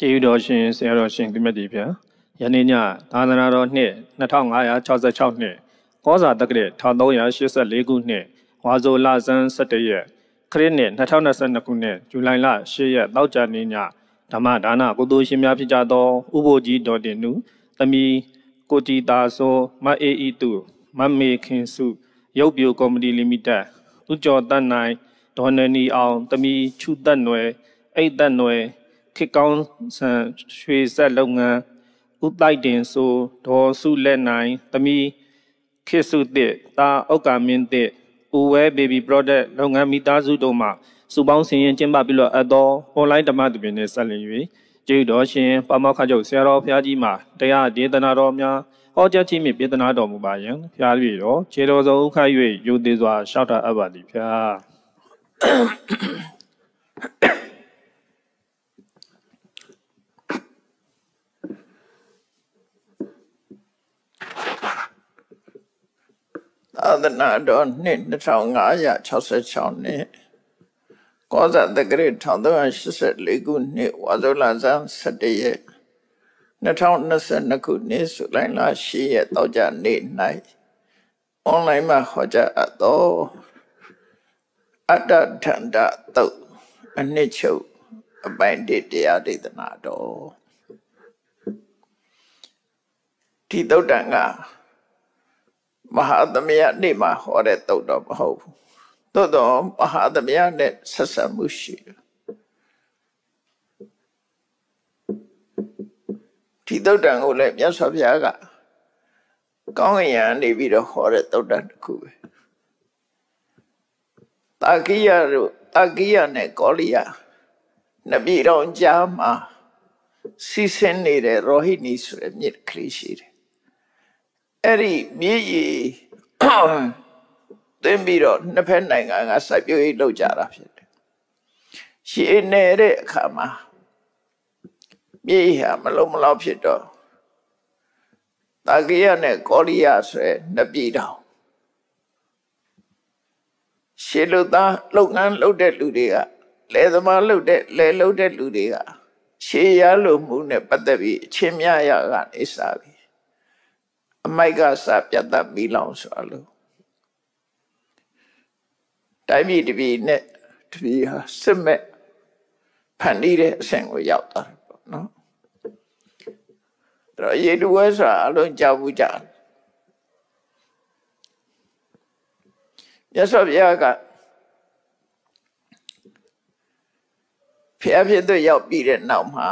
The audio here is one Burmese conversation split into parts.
ကျေးဇူးတော်ရှင်ဆရာတော်ရှင်ဒီမြတ်ဒီဗျာယနေ့ညသာသနာတော်နှစ်2566နှစ်ကောဇာတက္ကရာ1384ခုနှစ်ဝါဆိုလဆန်း17ရက်ခရစ်နှစ်2022ခုနှစ်ဇူလိုင်လ10ရက်တောက်ကြနေ့ညဓမ္မဒါနကုသိုလ်ရှင်များဖြစ်ကြသောဥပိုလ်ကြီးတော်တင်နုသမီးကိုတီတာဆိုမအေးဤတုမမေခင်စုရုပ်ပြိုကော်မတီလီမိတက်ဥကျော်တတ်နိုင်ဒေါ်နနီအောင်သမီးချူသက်နွယ်အိတ်သက်နွယ်ခေကောင်းဆန်ရွှေဆက်လုပ်ငန်းဥတိုက်တင်ဆိုဒေါ်စုလက်နိုင်သမီးခေစုတစ်တာဩက္ကာမင်းတစ်ဥဝဲ baby product လုပ်ငန်းမိသားစုတို့မှစုပေါင်းဆင်ရင်ကျင်းပပြီးတော့အပ်သော online ဓမ္မသဘင်နှင့်ဆက်လျင်၍ကျေးဇူးတော်ရှင်ပါမောက္ခချုပ်ဆရာတော်ဘုရားကြီးမှတရားဒေသနာတော်များဟောကြားခြင်းဖြင့်ပြသနာတော်မူပါယံဖျား၍တော်ခြေတော်စုံဥခတ်၍ယုသေးစွာရှောက်တာအပ်ပါသည်ဖျားသာသနာတော်နှစ်2566နှစ်ကောဇာတက္ကရာ1384ခုနှစ်ဝါဆိုလဆန်း17ရက်2022ခုနှစ်ဇူလိုင်လ10ရက်တောက်ကြနေ့၌အွန်လိုင်းမှာဟောကြားအပ်သောအတ္တထန္တသုတ်အနှစ်ချုပ်အပိုင်းတရားဒေသနာတော်ဒီသုတ်တန်ကမဟာသမယနေ့မှာဟောတဲ့သုတ်တော်မဟုတ်ဘူးသို့တော့မဟာသမယနဲ့ဆက်ဆံမှုရှိတယ်ဒီသုတ်တန်ကိုလည်းမြတ်စွာဘုရားကကောင်းကင်ယံနေပြီးတော့ဟောတဲ့သုတ်တန်တစ်ခုပဲတာကိယနဲ့ကောလိယနှစ်ပြည်တော်ကြားမှာစီးဆင်းနေတဲ့ရောဟိနီဆိုတဲ့မြစ်ကလေးရှိတယ်အဲ့ဒီမြစ်ကြီးသင်ပြီးတော့နှစ်ဖက်နိုင်ငံကစိုက်ပျိုးရေးလုပ်ကြတာဖြစ်တယ်။ရှည်နေတဲ့အခါမှာမြစ်ဟာမလုံးမလောက်ဖြစ်တော့တာကိယနဲ့ကောလိယဆိုတဲ့နှစ်ပြည်တော်ရှည်လို့သားလုပ်ငန်းလုပ်တဲ့လူတွေကလယ်သမားလုပ်တဲ့လူတွေကရှည်ရလို့မှုနဲ့ပတ်သက်ပြီးအချင်းများရကနေစားပြီးအမိုက်ကစပြတ်သက်မိလောင်ဆိုလို့တိုင်းပြည်တစ်ပြည်နဲ့တစ်ပြည်ဟာစစ်မဲ့ဖန်တီးတဲ့အဆင့်ကိုရောက်သွားတယ်ပေါ့နော်အဲ့တော့ရေတူဝဲဆိုတာအလုံးကြောက်ဘူးကြမြတ်စွာဘုရားကဖျားဖြစ်သူရောက်ပြီးတဲ့နောက်မှာ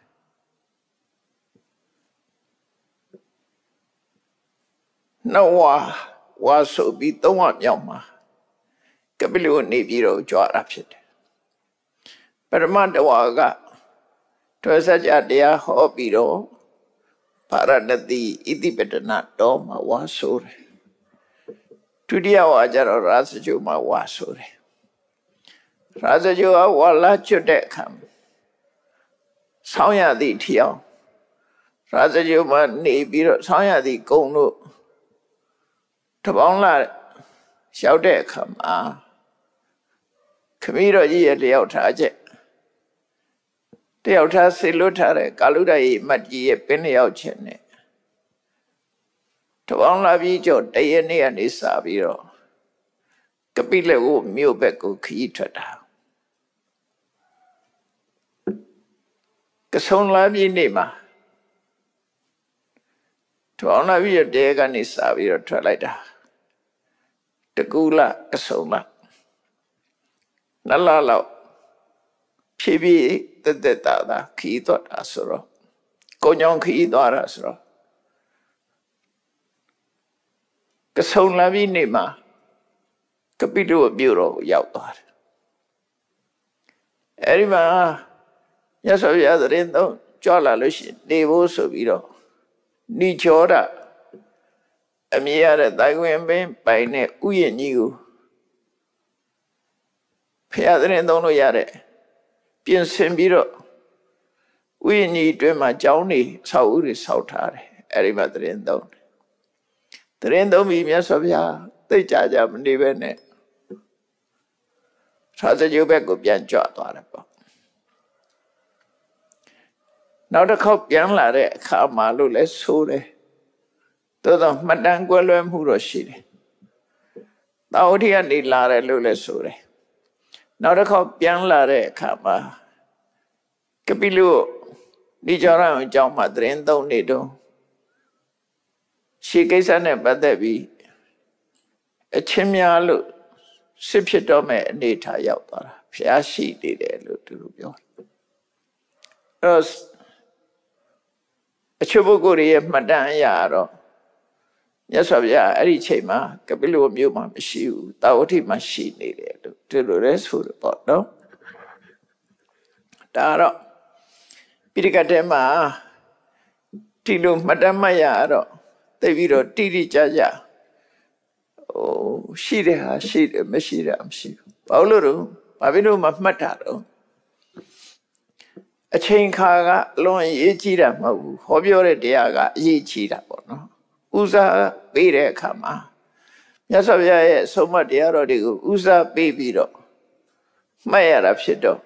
ဝါဆိုပြီး3ဝမြောက်မှာကပိလုနေပြီးတော့ကြွားတာဖြစ်တယ်ပရမတဝါကထွေစကြတရားဟောပြီးတော့ပါရဏတိဣတိပတနာတော်မှာဝါဆိုတယ်ဒုတိယဝါကျတော့ရာဇဂုမှာဝါဆိုတယ်ရာဇဂုကဝါလာကျွတ်တဲ့အခါဆောင်းရသည့်ထီအောင်ရာဇဂုမှာနေပြီးတော့ဆောင်းရသည့်ကုံတို့တပေါင်းလာရောက်တဲ့အခါမှာခမည်းတော်ကြီးရဲ့တယောက်ထားချက်တယောက်ထားဆေလွတ်ထားတဲ့ကာလုဒ္ဒရေမတ်ကြီးရဲ့ပင်လျောက်ချက်နဲ့တပေါင်းလာပြီးကြောတရနေ့ကနေစပြီးတော့ကပိလက်ကိုမြို့ဘက်ကိုခရီးထွက်တာကဆုံလာပြီးနေ့မှာတပေါင်းလာပြီးတော့တဲကနေစပြီးတော့ထွက်လိုက်တာတကူလကဆုံလနလလောက်ဖြည်းဖြည်းတက်တာခီးသွားတာဆိုတော့ကိုညောင်ခီးသွားတာဆိုတော့ကဆုံလာပြီးနေမှာကပိတုအပြုတော်ကိုရောက်သွားတယ်အဲဒီမှာရသော်ရတဲ့တော့ကြွလာလို့ရှိရင်နေဖို့ဆိုပြီးတော့နိချောဒအမြင်ရတဲ့တိုင်ဝင်ပင်ပိုင်နဲ့ဥယျာဉ်ကြီးကိုဖျားတဲ့သုံးလို့ရတဲ့ပြင်ဆင်ပြီးတော့ဥယျာဉ်ကြီးအတွင်းမှာကျောင်းနေဆောက်ဦးတွေဆောက်ထားတယ်အဲဒီမှာတဲ့သုံးပြီးမြတ်စွာဘုရားသိကြမနေပဲနဲ့သာသနာ့ဘက်ကိုပြန်ကြွသွားတယ်ပေါ့နောက်တစ်ခေါက်ပြန်လာတဲ့အခါမှာလို့လဲဆိုတယ်သို့တော့မှတ်တမ်းကွဲလွဲမှုတော့ရှိတယ်တာဝတိကနေလာတယ်လို့လဲဆိုတယ်နောက်တစ်ခေါက်ပြန်လာတဲ့အခါမှာကပိလုဒီကြောင့်အကြောင်းမှာသတင်းသုံးနေတော့ရှေးကိစ္စနဲ့ပတ်သက်ပြီးအချင်းများလို့စစ်ဖြစ်တော့မဲ့အနေထားရောက်သွားတာဖျားရှိနေတယ်လို့သူတို့ပြောအဲ့အချို့ပုဂ္ဂိုလ်တွေရဲ့မှတ်တမ်းအရာတော့မြတ်စွာဘုရားအဲ့ဒီချိန်မှာကပိလုမြို့မှာမရှိဘူးတာဝတိမှာရှိနေတယ်လို့ဒီလိုလဲဆိုတော့ပေါ့နော်ဒါတော့ပိဋကတ်ထဲမှာဒီလိုမှတ်တမ်းမှတ်ရတော့သိပြီးတော့တိတိကျကျရှိတယ်ဟာရှိတယ်မရှိတာမရှိဘူးဘာလို့လဲဘာဖြစ်လို့မှမှတ်တာတော့အချိန်ခါကအလွန်အရေးကြီးတာမဟုတ်ဘူးဟောပြောတဲ့တရားကအရေးကြီးတာပေါ့နော်ဦးစားပေးတဲ့အခါမှာမြတ်စွာဘုရားရဲ့ဆုံးမတရားတော်တွေကိုဦးစားပေးပြီးတော့မှတ်ရတာဖြစ်တော့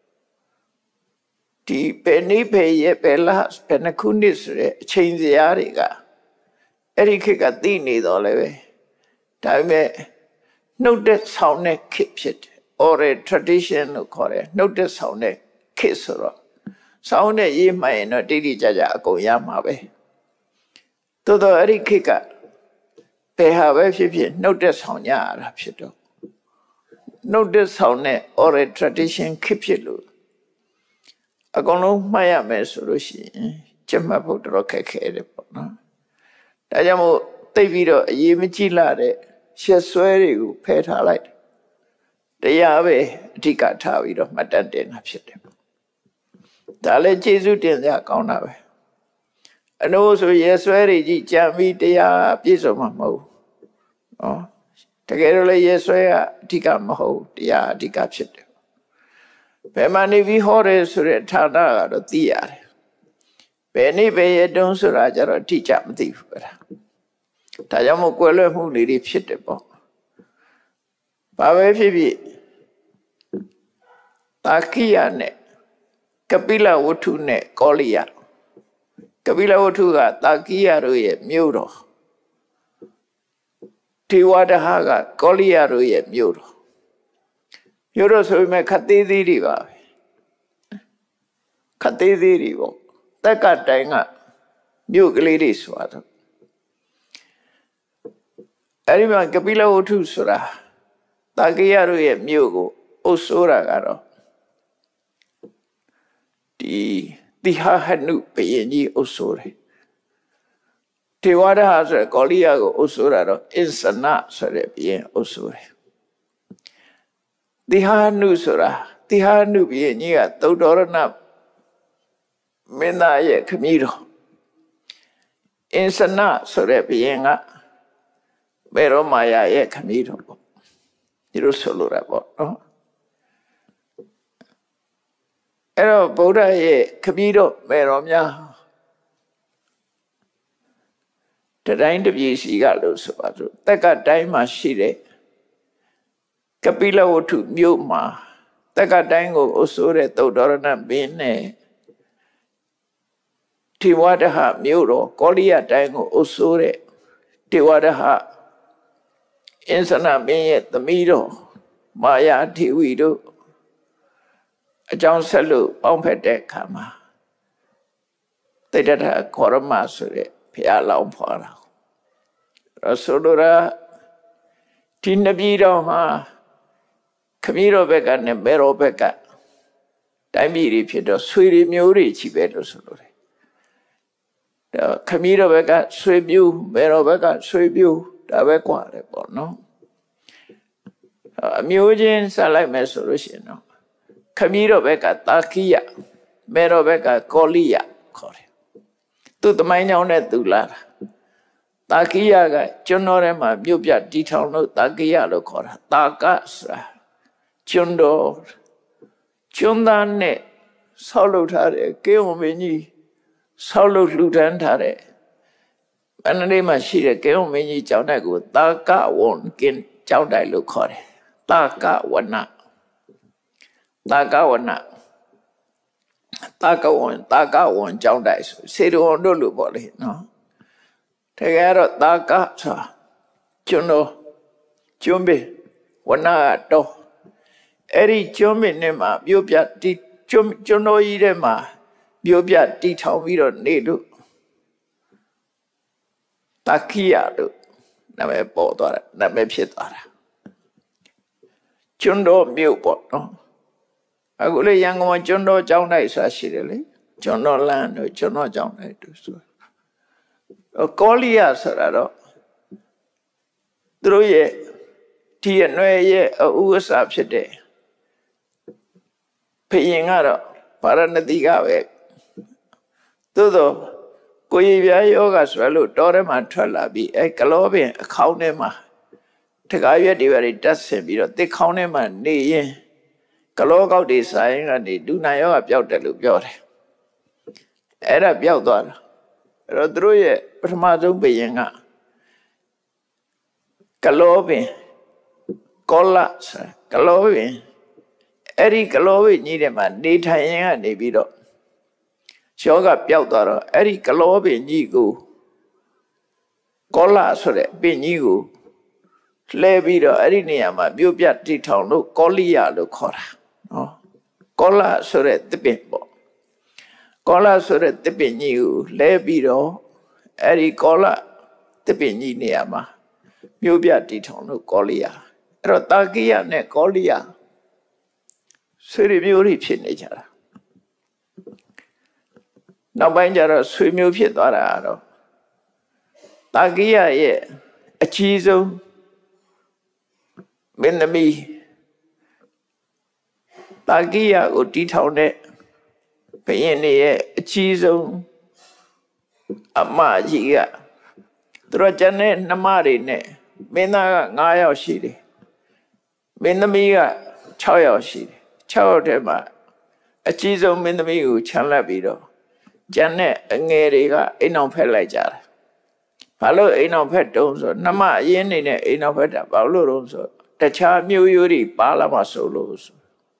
ဒီဘယ်နည်းဘယ်ရဲ့ဘယ်လားဘယ်နှခုနှစ်ဆိုတဲ့အချိန်စရာတွေကအဲ့ဒီခေတ်ကသိနေတော့လည်းပဲဒါပေမဲ့နှုတ်သက်ဆောင်တဲ့ခေတ်ဖြစ်တယ် oral tradition လို့ခေါ်တယ်နှုတ်သက်ဆောင်တဲ့ခေတ်ဆိုတော့ဆောင်းတဲ့ရေးမှရင်တော့တိတိကျကျအကုန်ရမှာပဲသို့တော့အဲ့ဒီခေတ်ကဘယ်ဟာပဲဖြစ်ဖြစ်နှုတ်သက်ဆောင်ကြရတာဖြစ်တော့နှုတ်သက်ဆောင်တဲ့ oral tradition ခေတ်ဖြစ်လို့အကုန်လုံးမှတ်ရမယ်ဆိုလို့ရှိရင်ကျမှတ်ဖို့တော်ခက်ခဲတယ်ပေါ့နော်ဒါကြောင့်မို့သိပြီးတော့အရေးမကြီးလာတဲ့ရှက်ဆွဲတွေကိုဖယ်ထားလိုက်တရားပဲအဓိကထားပြီးတော့မှတ်တတ်တင်တာဖြစ်တယ်ဒါလည်းကျေးဇူးတင်စရာကောင်းတာပဲအနိုးဆိုရဲဆွဲတွေကြီးကြံပြီးတရားပြည့်စုံမှာမဟုတ်နော်တကယ်တော့လည်းရဲဆွဲကအဓိကမဟုတ်တရားအဓိကဖြစ်တယ်ဘယ်မှာနေပြီးဟောတယ်ဆိုတဲ့ဌာနကတော့သိရတယ်ဘယ်နေ့ဘယ်ရက်တုန်းဆိုတာကျတော့အတိအကျမသိဘူးအဲ့ဒါကြောင့်မို့ကွယ်လွဲမှုတွေဖြစ်တယ်ပေါ့ဘာပဲဖြစ်ဖြစ်တာခိယနဲ့ကပိလဝတ္ထုနဲ့ကောလိယကပိလဝတ္ထုကတာခိယတို့ရဲ့မြို့တော်ထေဝဒဟကကောလိယတို့ရဲ့မြို့တော်ဆိုပေမဲ့ခတ်သေးသေးတွေပါပဲခတ်သေးသေးတွေပေါ့တက်ကတိုင်ကမြို့ကလေးတွေဆိုတော့အဲ့ဒီမှာကပိလဝတ္ထုဆိုတာတာကိယတို့ရဲ့မြို့ကိုအုပ်စိုးတာကတော့ဒီတိဟဟနုဘုရင်ကြီးအုပ်စိုးတယ်ထေဝဒဟဆိုတဲ့ကောလိယကိုအုပ်စိုးတာတော့အစ္ဆနဆိုတဲ့ဘုရင်အုပ်စိုးတယ်တိဟနုဆိုတာတိဟနုဘုရင်ကြီးကသုတ္တရဏမင်းသားရဲ့ခမည်းတော်အစ္ဆနဆိုတဲ့ဘုရင်ကဘေရောမာယာရဲ့ခမည်းတော်ပေါ့ဒီလိုဆိုလိုတာပေါ့နော်အဲ့တော့ဗုဒ္ဓရဲ့ခမည်းတော်ဘေရောများတတိုင်းတပြည်စီကလို့ဆိုပါစို့တက်ကတိုင်းမှာရှိတဲ့ကပိလဝတ္ထုမြို့မှာတက်ကတိုင်းကိုအုပ်စိုးတဲ့သုတ္တရဏဘင်းနဲ့ထေဝဒဟမြို့တော်ကောလိယတိုင်းကိုအုပ်စိုးတဲ့ထေဝဒဟအစ္ဆနဘင်းရဲ့သမီးတော်မာယာထေဝီတို့အကြောင်းဆက်လို့ပေါင်းဖက်တဲ့အခါမှာတိတ္တထခောရမဆိုတဲ့ဘုရားလောင်းဖွာတာဆိုလိုတာဒီနပြည်တော်မှာခမည်းတော်ဘက်ကနဲ့မေတော်ဘက်ကတိုင်းပြည်တွေဖြစ်တော့ဆွေတွေမျိုးတွေချီပဲလို့ဆိုလိုတယ်ခမည်းတော်ဘက်ကဆွေမျိုးမေတော်ဘက်ကဆွေမျိုးဒါပဲกว่าတယ်ပေါ့နော်အမျိုးချင်းဆက်လိုက်မယ်ဆိုလို့ရှိရင်တော့ခမည်းတော်ဘက်ကတာခိယမေတော်ဘက်ကကောလိယခေါ်တယ်သူ့သမိုင်းကြောင်းနဲ့သူလာတာတာခိယကကျွန်းတော်ထဲမှာမြုပ်ပြတီထောင်လို့တာခိယလို့ခေါ်တာတာကဆိုတာကျွန်းတော်ကျွန်းသားနဲ့ဆောက်လုပ်ထားတဲ့ကေဝံမင်းကြီးဆောက်လုပ်လှူဒန်းထားတဲ့မန္တလေးမှာရှိတဲ့ကေဝံမင်းကြီးကျောင်းတိုက်ကိုတာကဝွန်ကင်ကျောင်းတိုက်လို့ခေါ်တယ်တာကဝနတာကဝန်ကြောင်းတိုက်ဆိုစေတော်တို့လို့ပေါ့လေနော်တကယ်တော့တာကဆိုတာကျွန်ပင်ဝနာတော့အဲ့ဒီကျွန်းပင်နဲ့မှာမြို့ပြတီကျွန်းတော်ကြီးထဲမှာမြို့ပြတီထောင်ပြီးတော့နေလို့တာခိယလို့နာမည်ပေါ်သွားတာနာမည်ဖြစ်သွားတာကျွန်းတော်မြို့ပေါ့နော်အခုလေရန်ကုန်မှာကျွန်းတော်ကျောင်းတိုက်ဆိုတာရှိတယ်လေကျွန်းတော်လမ်းတို့ကျွန်းတော်ကျောင်းတိုက်တို့ဆိုကောလိယဆိုတာတော့သူတို့ရဲ့ဒီအနွယ်ရဲ့ဥစ္စာဖြစ်တယ်ဖရင်ကတော့ဗာရဏသီကပဲသို့တော့ကိုယ်ရပြားယောဂဆိုလို့တောထဲမှာထွက်လာပြီးကလောပင်အခေါင်းထဲမှာတကားရွက်တွေပဲတက်ဆင်ပြီးတော့တစ်ခေါင်းထဲမှာနေရင်ကလောကောက်တွေဆိုင်ကနေဒုနာယောဂပျောက်တယ်လို့ပြောတယ်အဲ့ဒါပျောက်သွားတာအဲ့တော့သူတို့ရဲ့ပထမဆုံးဘယင်ကကလောပင်ကောလကလောပင်အဲ့ဒီကလောပင်ကြီးထဲမှာနေထိုင်ရင်ကနေပြီးတော့ယောဂပျောက်သွားတော့အဲ့ဒီကလောပင်ကြီးကိုကောလဆိုတဲ့ပင်ကြီးကိုလဲပြီးတော့အဲ့ဒီနေရာမှာမြို့ပြတိထောင်လို့ကောလိယလို့ခေါ်တာနော်ကောလဆိုတဲ့သစ်ပင်ပေါ့ကောလဆိုတဲ့သစ်ပင်ကြီးကိုလဲပြီးတော့အဲ့ဒီကောလသစ်ပင်ကြီးနေရာမှာမြို့ပြတိထောင်လို့ကောလိယအဲ့တော့တာကိယနဲ့ကောလိယဆွေမျိုးတွေဖြစ်နေကြတာနောက်ပိုင်းကျတော့ဆွေမျိုးဖြစ်သွားတာတော့တာကိယရဲ့အကြီးဆုံးမင်းသမီးတာကိယကိုတီးထောင်တဲ့ဘုရင်ရဲ့အကြီးဆုံးအမကြီးကသူတို့ကျန်တဲ့နှမတွေနဲ့မင်းသားက9ယောက်ရှိတယ်မင်းသမီးက6ယောက်ရှိတယ်6ယောက်ထဲမှာအကြီးဆုံးမင်းသမီးကိုချမ်းလက်ပြီးတော့ကျန်တဲ့အငယ်တွေကအိမ်အောင်ဖက်လိုက်ကြတယ်ဘာလို့အိမ်အောင်ဖက်တုံးဆိုနှမအရင်နေတဲ့အိမ်အောင်ဖက်တာဘာလို့တုံးဆိုတခြားမျိုးရိုးတွေပါလာမှဆိုလို့ဆို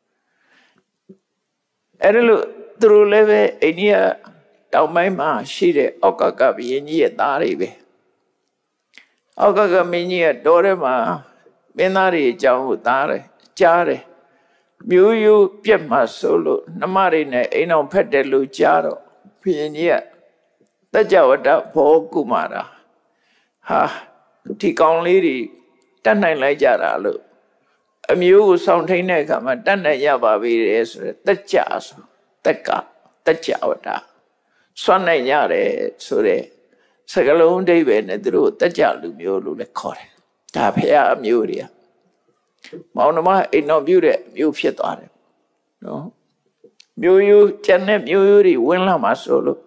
အဲ့ဒါလို့သူတို့လည်းပဲအိန္ဒိယတောင်ပိုင်းမှာရှိတဲ့အောက်ကကဘုရင်ကြီးရဲ့သားတွေပဲအောက်ကကမင်းကြီးကတော်ထဲမှာမင်းသားတွေအကြောင်းကိုသားတယ်ကြားတယ်မျိုးရိုးပြက်မှဆိုလို့နှမတွေနဲ့အိမ်အောင်ဖက်တယ်လို့ကြားတော့ဘုရင်ကြီးကတကြဝတ္တဘောကုမာရာဟာဒီကောင်လေးတွေတတ်နိုင်လိုက်ကြတာလို့အမျိုးကိုစောင့်ထိန်တဲ့အခါမှာတတ်နိုင်ရပါပြီတဲ့ဆိုတဲ့တက်ကြဆိုတက်ကြဝတ္တစွန့်နိုင်ရတယ်ဆိုတဲ့စကလုံးအဓိပ္ပာယ်နဲ့သူတို့တက်ကြလူမျိုးလို့လည်းခေါ်တယ်ဒါဖရာအမျိုးတွေကမောင်နှမအိမ်တော်ပြုတဲ့မျိုးဖြစ်သွားတယ်နော်မျိုးရိုးကျန်တဲ့မျိုးရိုးတွေဝင်လာမှာဆိုလို့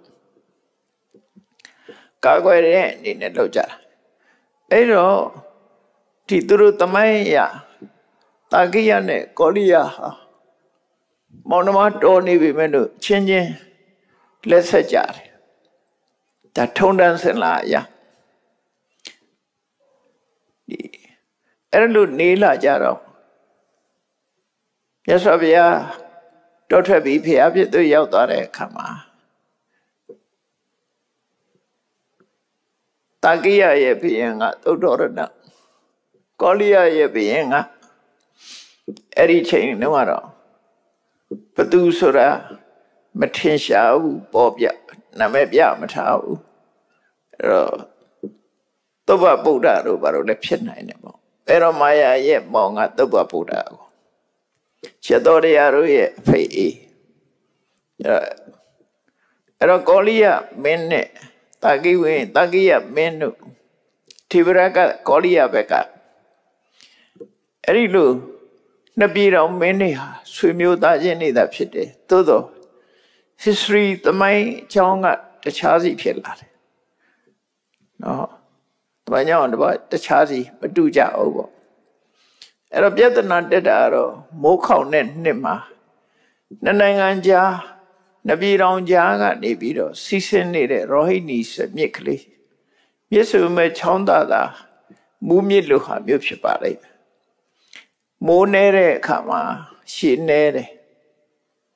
ကာကွယ်တဲ့အနေနဲ့လုပ်ကြတာအဲ့တော့ဒီသူတို့သမိုင်းရတာကိယနဲ့ကောလိယဟာမောင်နှမတော်နေပြီမဲ့လို့ချင်းချင်းလက်ဆက်ကြတယ်ဒါထုံတန်းစင်လာရဒီအဲ့လိုနေလာကြတော့မြတ်စွာဘုရားတော်ထွက်ပြီးဖျားပြစ်သူရောက်သွားတဲ့အခါမှာတာကိယရဲ့ဘုရင်ကသုတ္တရဏကောလိယရဲ့ဘုရင်ကအဲ့ဒီချိန်တုန်းကတော့ဘသူဆိုတာမထင်ရှားဘူးပေါ်ပြနာမည်ပြမထားဘူးအဲ့တော့သုဘဗုဒ္ဓတို့ဘာလို့လဲဖြစ်နိုင်တယ်ပေါ့အဲ့တော့မာယာရဲ့မောင်ကသုဘဗုဒ္ဓကိုချက်တော်တရားတို့ရဲ့အဖေအေးအဲ့တော့ကောလိယမင်းနဲ့တာကိယမင်းတို့ထိဗရကကောလိယဘက်ကအဲ့ဒီလိုနှစ်ပြည်တော်မင်းတွေဟာဆွေမျိုးသားချင်းနေတာဖြစ်တယ်သို့သော history သမိုင်းအကြောင်းကတခြားစီဖြစ်လာတယ်နော်သမိုင်းကြောင်းကတခြားစီမတူကြဘူးပေါ့အဲ့တော့ပြဿနာတက်တာတော့မိုးခေါင်တဲ့နှစ်မှာနှစ်နိုင်ငံကြားနှစ်ပြည်တော်ကြားကနေပြီးတော့စီးဆင်းနေတဲ့ရောဟိနီမြစ်ကလေးမြစ်ဆိုမဲ့ချောင်းသာမူးမြစ်လိုဟာမျိုးဖြစ်ပါလိမ့်မယ်မိုးနေတဲ့အခါမှာရှည်နေတယ်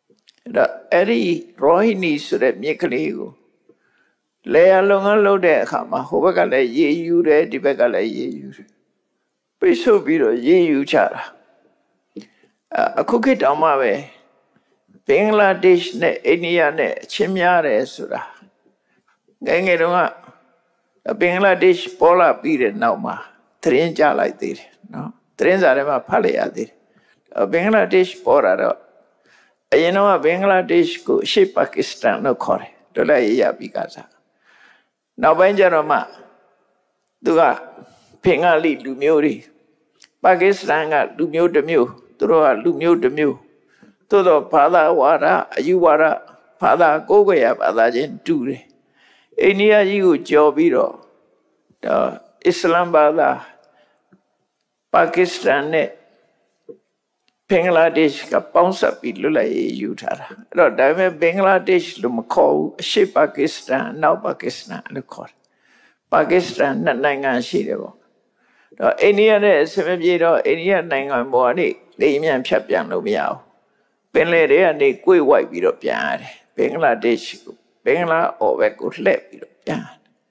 Eri Rohini Sure Mikaligo. Lay along a load there, Hama, Hobakale, ye you read the Begale ye. Piso Biro, ye you chara. A cookie on my way. Bangladesh ne India ne Chimyare Sura. Gangerunga. A Bangladesh Pola period now ma. Trenja like this. No. Trenza are Palia did. A Bangladesh Pora. You know a Bangladesh go ship Pakistan no core. Dolaya Picasso. Now Benjaroma. Duga Pingali Lumuri. Pakistan at Lumio de Mu. Throw a Lumio de Mu. Todo Pada Wara, Ayuwara, Pada Gogoya, Pada Genturi. Enia you Jobiro, the Islam Bada, Pakistan, Bangladesh, Kaponsa Pilula, Utah. Rodame Bangladesh, Lumako, She Pakistan, now Pakistan, the court. Pakistan, Nananga Shiro. Any other Semajiro, any other Nanga Mori, Lamian Chapian Lumiao. Penlere and a quick white bit of yard. Bangladesh, Bangla or a good left bit of yard.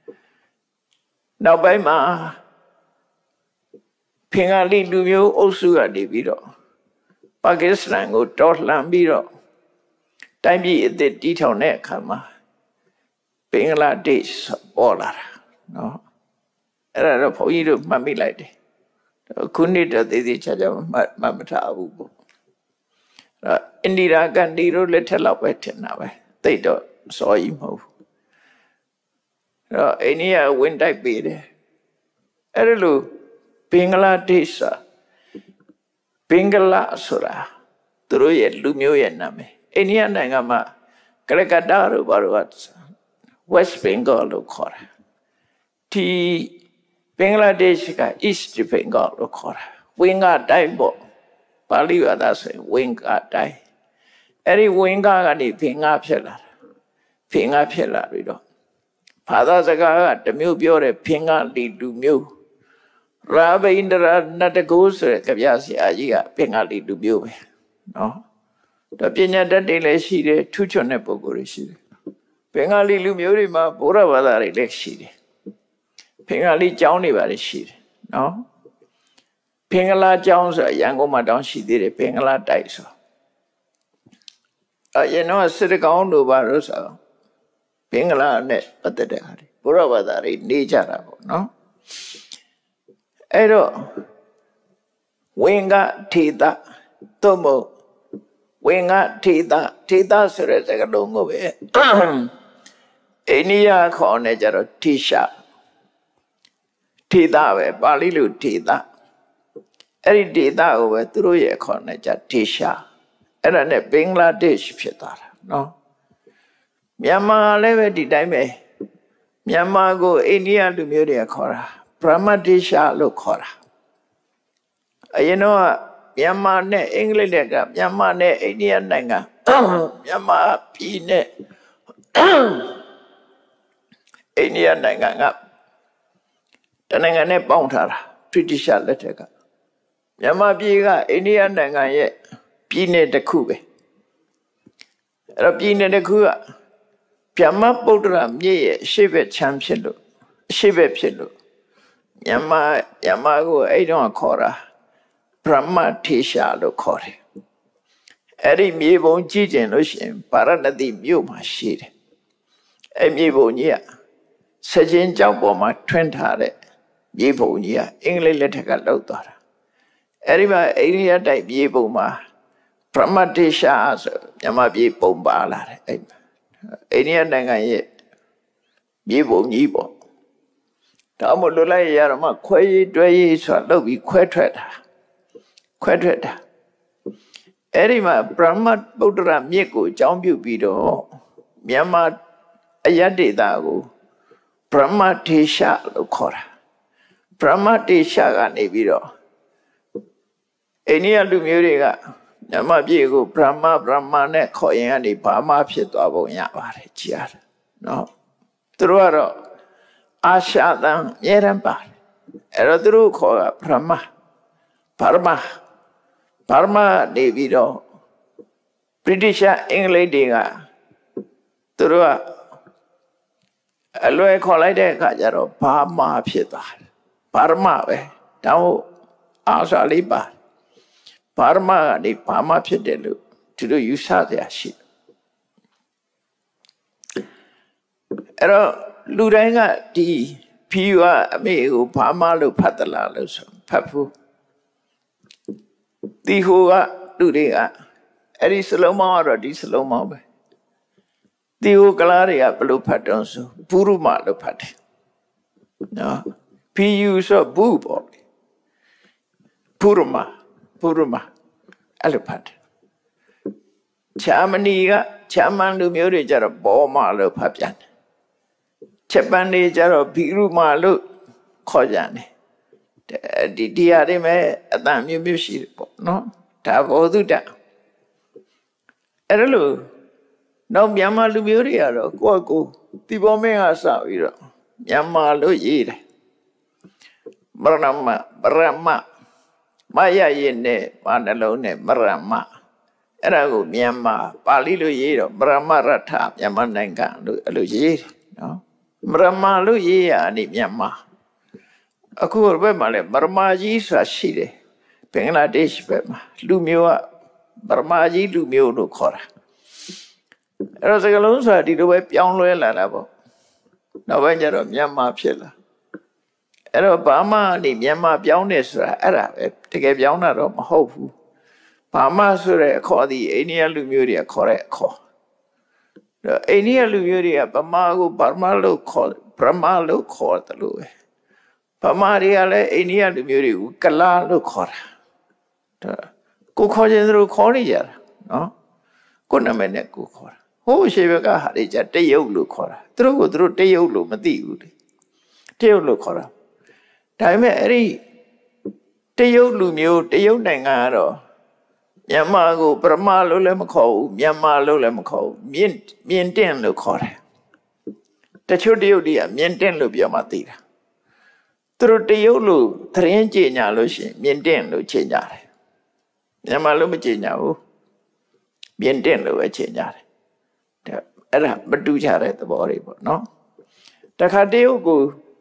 Now by ma Pingali Lumio also got the video. Pakistan go dot lambiro. Time be the detail neck, Kama. Bangladesh, baller. No. I don't know for you to mammy like it. Couldn't it the charge of Mamata? Indira Gandhi little up at now. They don't saw him move. Any wind I beat. Erelu, Bangladesh, Bangla Sura, through it, Lumioyaname. Any Nangama, Krakadaru Barwats, West Bengal Lokora. T. Bangladesh, East Bengal Lokora. Winga Daibo. Paliwa that's a winga die. Every winga and the ping up seller. Ping up seller, we don't. Father's a guy at the mu pure pinga lead to mu. Rabba in the not a goose, Kaviasi Agia, pinga lead to mu. No. The pina that they lay she, two chonepogorishi. Pinga lead to murima, Buravada election. Pinga lead Johnny very shit. No. Pingala Jones, a young woman, don't she did a Pingala dice. You know, a city count of Barosa. Pingala net, but the day. Puravadari, nature, no? Edo Winga Tita, Tomo, Winga Tita, Tita Surreta Lungo. Enia Corneger Tisha Tita, Balilu Tita. Every day that over through a corner, Tisha, and a Bangladesh Pitar. No Myanmar level did I may Myanmar go India to Muria Cora, Pramadisha Lokora. You know, Myanmar ne English, Myanmar ne Indian Nanga, Myanmar Pine Indian Nanga, Tananga Bountar, British letter. Yama Biga, Indian Nanga yet, Pine the Kube. Rapine the Kua, Piama Bodram, ye, Shivet Champion, Shivet Pilu. Yamago, Adon Cora, Brahma Tisha Lokore. Eri Mibo Jijan Ocean, Paranadi Muma sheet. Emibo Nia, Sajin Jumbo, my twin hare, Yibo Nia, English letter Lotar. Eriba area type Yiboma, Pramadesha, Yamabi Bombala, Enia Nanga yet, Yibo Yibo. Tamulula Yarama, Quay, Dway, Swallow, Quadret. Erima, Brahma Bodra Miku, Jambu Bido, Myanmar Ayadi Dago, Brahma Tesha Lokora, Brahma Tesha Nebido. Any other Muriga, Yamabigo, Brahma, net, Koyani, Pama, Pietabo, Yavar, no. Through Asha, them, Yerampa, Eradru, Koya, Parma, Parma, Davido, British အင်္ဂလိပ်တွေကသူတို့ကအလွယ်ခေါ်လိုက်တဲ့အခါကျတော့ဘာမှဖြစ်သွားတယ်ဘာမှပဲဒါဟုတ်အားစားလေးပါဘာမှကနေဘာမှဖြစ်တယ်လို့သူတို့ယူဆကြရှိအဲ့တော့လူတိုင်းကဒီဖီဝါအမေကိုဘာမှလို့ဖတ်သလားလို့ဆိုဖတ်ဖို့ဒီဟိုကလူတွေကအဲ့ဒီစလုံးမောင်းကတော့ဒီစလုံးမောင်းပဲဒီဟိုကလားတွေကဘလို့ဖတ်တော့ဆိုဘူးရုမလို့ဖတ်တယ်နော်ဖီယူဆိုဘူးပေါ့ဘူးရုမအဲ့လိုဖတ်တယ်ချာမနီကချာမန်လူမျိုးတွေကြတော့ဘောမလို့ဖတ်ပြန်တယ်ချက်ပန်းတွေကြတော့ဘီရုမလို့ခေါ်ကြတယ်ဒီဟာတွေမဲ့အတန်မျိုးရှိတယ်ပေါ့နော်ဒါဘောဓုတအဲ့လိုနောက်မြန်မာလူမျိုးတွေကတော့ကိုယ့်ကိုဒီပေါ်မင်းကစပြီးတော့မြန်မာလို့ရေးတယ်မရမမရရင်နဲ့ဘာနှလုံးနဲ့မရမအဲ့ဒါကိုမြန်မာပါဠိလိုရေးတော့မရမရထမြန်မာနိုင်ငံလို့အဲ့လိုရေးတယ်နော်မရမလို့ရေးရအနိမြန်မာအခုဘက်မှာလဲမရမကြီးဆိုတာရှိတယ်ဘင်္ဂလားဒေ့ရှ်ဘက်မှာလူမျိုးကမရမကြီးလူမျိုးလို့ခေါ်တာအဲ့တော့စကားလုံးဆိုတာဒီလိုပဲပြောင်းလဲလာတာပေါ့နောက်ပိုင်းကျတော့မြန်မာဖြစ်လာအဲ့တော့ဘာမှနေမြန်မာပြောင်းနေဆိုတာအဲ့ဒါပဲတကယ်ပြောင်းတာတော့မဟုတ်ဘူးဘာမှဆိုတဲ့အခေါ်ဒီအိန္ဒိယလူမျိုးတွေကခေါ်တဲ့အခေါ်အိန္ဒိယလူမျိုးတွေကဗမာကိုဗမာလို့ခေါ်တယ်လို့ပဲဗမာတွေကလည်းအိန္ဒိယလူမျိုးတွေကိုကလာလို့ခေါ်တာကိုခေါ်ခြင်းသူခေါ်နေကြတာနော်ကိုနာမည်နဲ့ကိုခေါ်တာဟိုးရှေဘကဟာတွေကြတရုတ်လို့ခေါ်တာသူတို့ကိုသူတို့တရုတ်လို့မသိဘူးလေတရုတ်လို့ခေါ်တာဒါပေမဲ့အဲ့ဒီတရုတ်လူမျိုးတရုတ်နိုင်ငံကတော့မြန်မာကိုပရမလို့လည်းမခေါ်ဘူးမြန်မာလို့လည်းမခေါ်ဘူးမြင့်တင့်လို့ခေါ်တယ်တချို့တရုတ်တွေကမြင့်တင့်လို့ပြောမှသိတာသူတို့တရုတ်လို့သတင်းကြေညာလို့ရှိရင်မြင့်တင့်လို့ကြေညာတယ်မြန်မာလို့မကြေညာဘူးမြင့်တင့်လို့ပဲကြေညာတယ်အဲ့ဒါမတူကြတဲ့သဘောတွေပေါ့နော်တခါတရုတ်ကို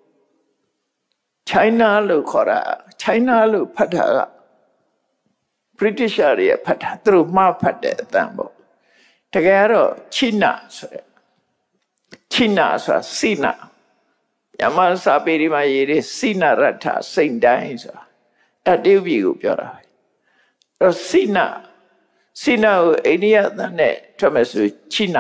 China လို့ခေါ်တာ China လို့ဖတ်တာက British တွေဖတ်တာသူတို့မှားဖတ်တဲ့အတန်ပေါ့တကယ်တော့ China ဆိုတဲ့ China ဆိုတာစိနာမြန်မာစာပေဒီမှာရေးတဲ့စိနာရထစိန်တိုင်းဆိုတာအဲ့တရုတ်ပြည်ကိုပြောတာပဲအဲ့စိနာကိုအိန္ဒိယအတန်နဲ့ထွက်မယ်ဆို China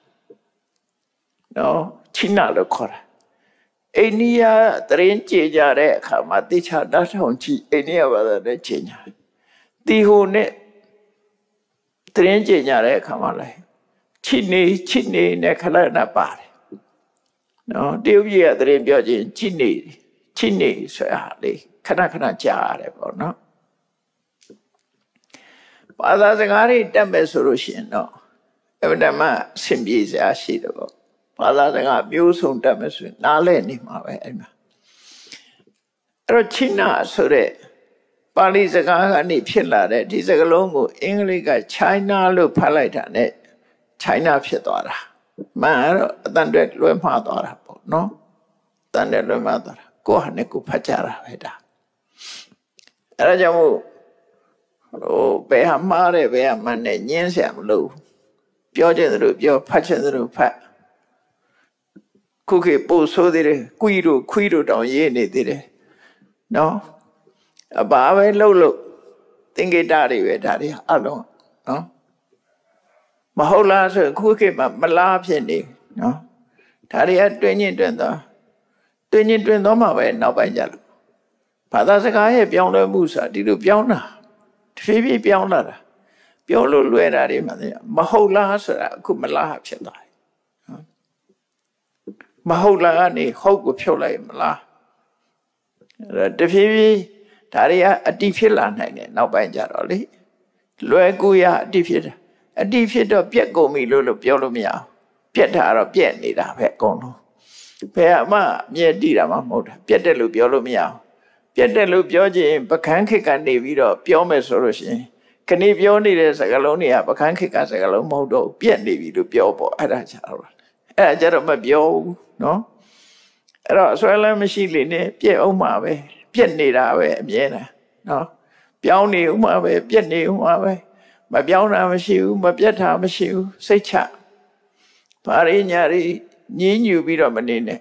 နော် China လို့ခေါ်တာအိန္ဒိယသတင်းကြေကြတဲ့အခါမှာတိချာတတ်ထောင်ကြည့်အိန္ဒိယဘာသာနဲ့ကြေညာတီဟိုနဲ့သတင်းကြေညာတဲ့အခါမှာလဲချစ်နေနဲ့ခလနာပါတယ်နော်တရုတ်ပြည်ကသတင်းပြောခြင်းချစ်နေဆိုတာလေခဏကြားရတယ်ပေါ့နော်ဘာသာစကားတွေတက်မယ်ဆိုလို့ရှိရင်တော့အမှန်တမ်းအဆင်ပြေစရာရှိတယ်ပေါ့ဘာသာစကားမျိုးစုံတက်မယ်ဆိုရင်နားလည်နေမှာပဲအဲ့မှာအဲ့တော့ချိနာဆိုတဲ့ပါဠိစကားကနေဖြစ်လာတဲ့ဒီစကားလုံးကိုအင်္ဂလိပ်က China လို့ဖတ်လိုက်တာနဲ့ China ဖြစ်သွားတာမှန်တော့အတန်တွေလွဲမှားသွားတာပေါ့နော်အတန်တွေလွဲမှားသွားတာကိုယ့်ဟာနဲ့ကိုယ်ဖတ်ကြတာပဲဒါအဲ့ဒါကြောင့်မို့ဘယ်ဟာမှားတယ်ဘယ်ဟာမှန်တယ်ညင်းဆရာမလို့ပြောချင်တယ်လို့ပြောဖတ်ချင်တယ်လို့ဖတ်ခုခေတ်ပို့ဆိုးသေးတယ်ခွီးတို့တောင်ရေးနေသေးတယ်နော်အဘာပဲလှုပ်သင်္ကေတတွေပဲဒါတွေအလုံးနော်မဟုတ်လားဆိုခုခေတ်မှာမလားဖြစ်နေနော်ဒါတွေကတွင်တွင်တော့မှပဲနောက်ပိုင်းကြလို့ဘာသာစကားရဲ့ပြောင်းလဲမှုဆိုတာဒီလိုပြောင်းတာတဖြည်းဖြည်းပြောင်းလာတာပြောလို့လွယ်တာတွေမှမဟုတ်လားဆိုတာအခုမလားဖြစ်သွားတယ်မဟုတ်လားကနေဟုတ်ကိုဖြုတ်လိုက်မလားအဲ့တဖြည်းဖြည်းဒါတွေကအတိဖြစ်လာနိုင်တယ်နောက်ပိုင်းကြတော့လေလွယ်ကူရအတိဖြစ်တာအတိဖြစ်တော့ပြက်ကုန်ပြီလို့ပြောလို့မရဘူးပြက်တာတော့ပြက်နေတာပဲအကုန်လုံးဘယ်မှမြဲတည်တာမှမဟုတ်တာပြက်တယ်လို့ပြောလို့မရဘူးပြက်တယ်လို့ပြောခြင်းပကန်းခေတ်ကနေပြီးတော့ပြောမယ်ဆိုလို့ရှိရင်ခဏပြောနေတဲ့စကားလုံးတွေကပကန်းခေတ်ကစကားလုံးမဟုတ်တော့ပြက်နေပြီလို့ပြောပေါ့အဲ့ဒါကြတော့မပြောဘူးနော်အဲ့တော့အစွဲလမ်းမရှိလေနဲ့ပြက်အောင်မှာပဲပြက်နေတာပဲအမြဲတမ်းနော်ပြောင်းနေဦးမှာပဲပြက်နေဦးမှာပဲမပြောင်းတာမရှိဘူးမပြက်တာမရှိဘူးစိတ်ချဘာရင်းညာရီညင်းညူပြီးတော့မနေနဲ့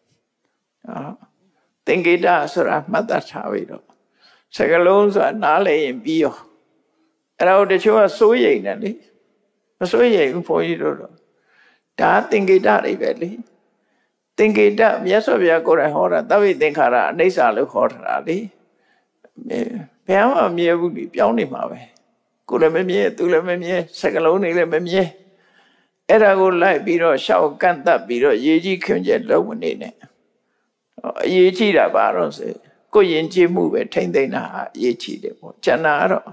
သင်္ကေတဆိုတာမှတ်သားထားပြီးတော့စကလုံးဆိုတာနားလည်ရင်ပြီးရောအဲ့တော့တချို့ကစိုးရိမ်တယ်လေမစိုးရိမ်ဘူးဘုန်းကြီးတို့တော့ဒါသင်္ကေတတွေပဲလေသင်္ကေတမြတ်စွာဘုရားကိုယ်တိုင်ဟောတာသဗ္ဗေသင်္ခါရအနိစ္စလို့ဟောတာလေဘယ်မှမမြဲဘူးလေပြောင်းနေမှာပဲကိုယ်လည်းမမြဲသူလည်းမမြဲစကလုံးတွေလည်းမမြဲအဲ့ဒါကိုလိုက်ပြီးတော့ရှောက်ကန့်တတ်ပြီးတော့ရေးကြီးခွင်ကျက်လုံးမနေနဲ့အရေးကြီးတာပါတော့ဆိုကိုယ်ယဉ်ကျေးမှုပဲထိမ့်သိမ့်တာအရေးကြီးတယ်ပေါ့ကျန်တာကတော့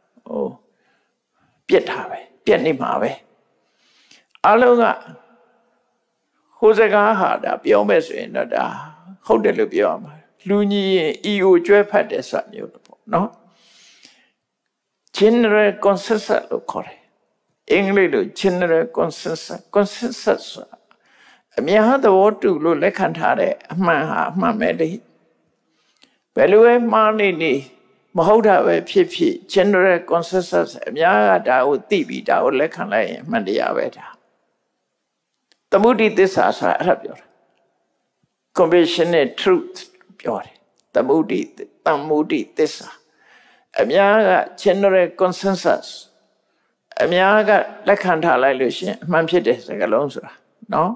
ပြက်တာပဲပြက်နေမှာပဲအလုံးကဟိုစကားဟာဒါပြောမဲ့ဆိုရင်တော့ဒါဟုတ်တယ်လို့ပြောရမှာလူကြီးရင် EO ကျွဲဖတ်တဲ့စမျိုးတော့ပေါ့နော် general consensus လို့ခေါ်တယ်အင်္ဂလိပ်လို general consensus အများသဘောတူလို့လက်ခံထားတဲ့အမှန်ဟာအမှန်ပဲလေဘယ်လိုပဲမှားနေမဟုတ်တာပဲဖြစ်ဖြစ် general consensus အများကဒါကိုသိပြီးဒါကိုလက်ခံလိုက်ရင်အမှန်တရားပဲဒါသမုဒိသစ္စာဆိုတာအဲ့ဒါပြောတာ compassionate truth ပြောတယ်သမုဒိသစ္စာအများက general consensus အများကလက်ခံထားလိုက်လို့ရှင်အမှန်ဖြစ်တဲ့စကားလုံးဆိုတာနော်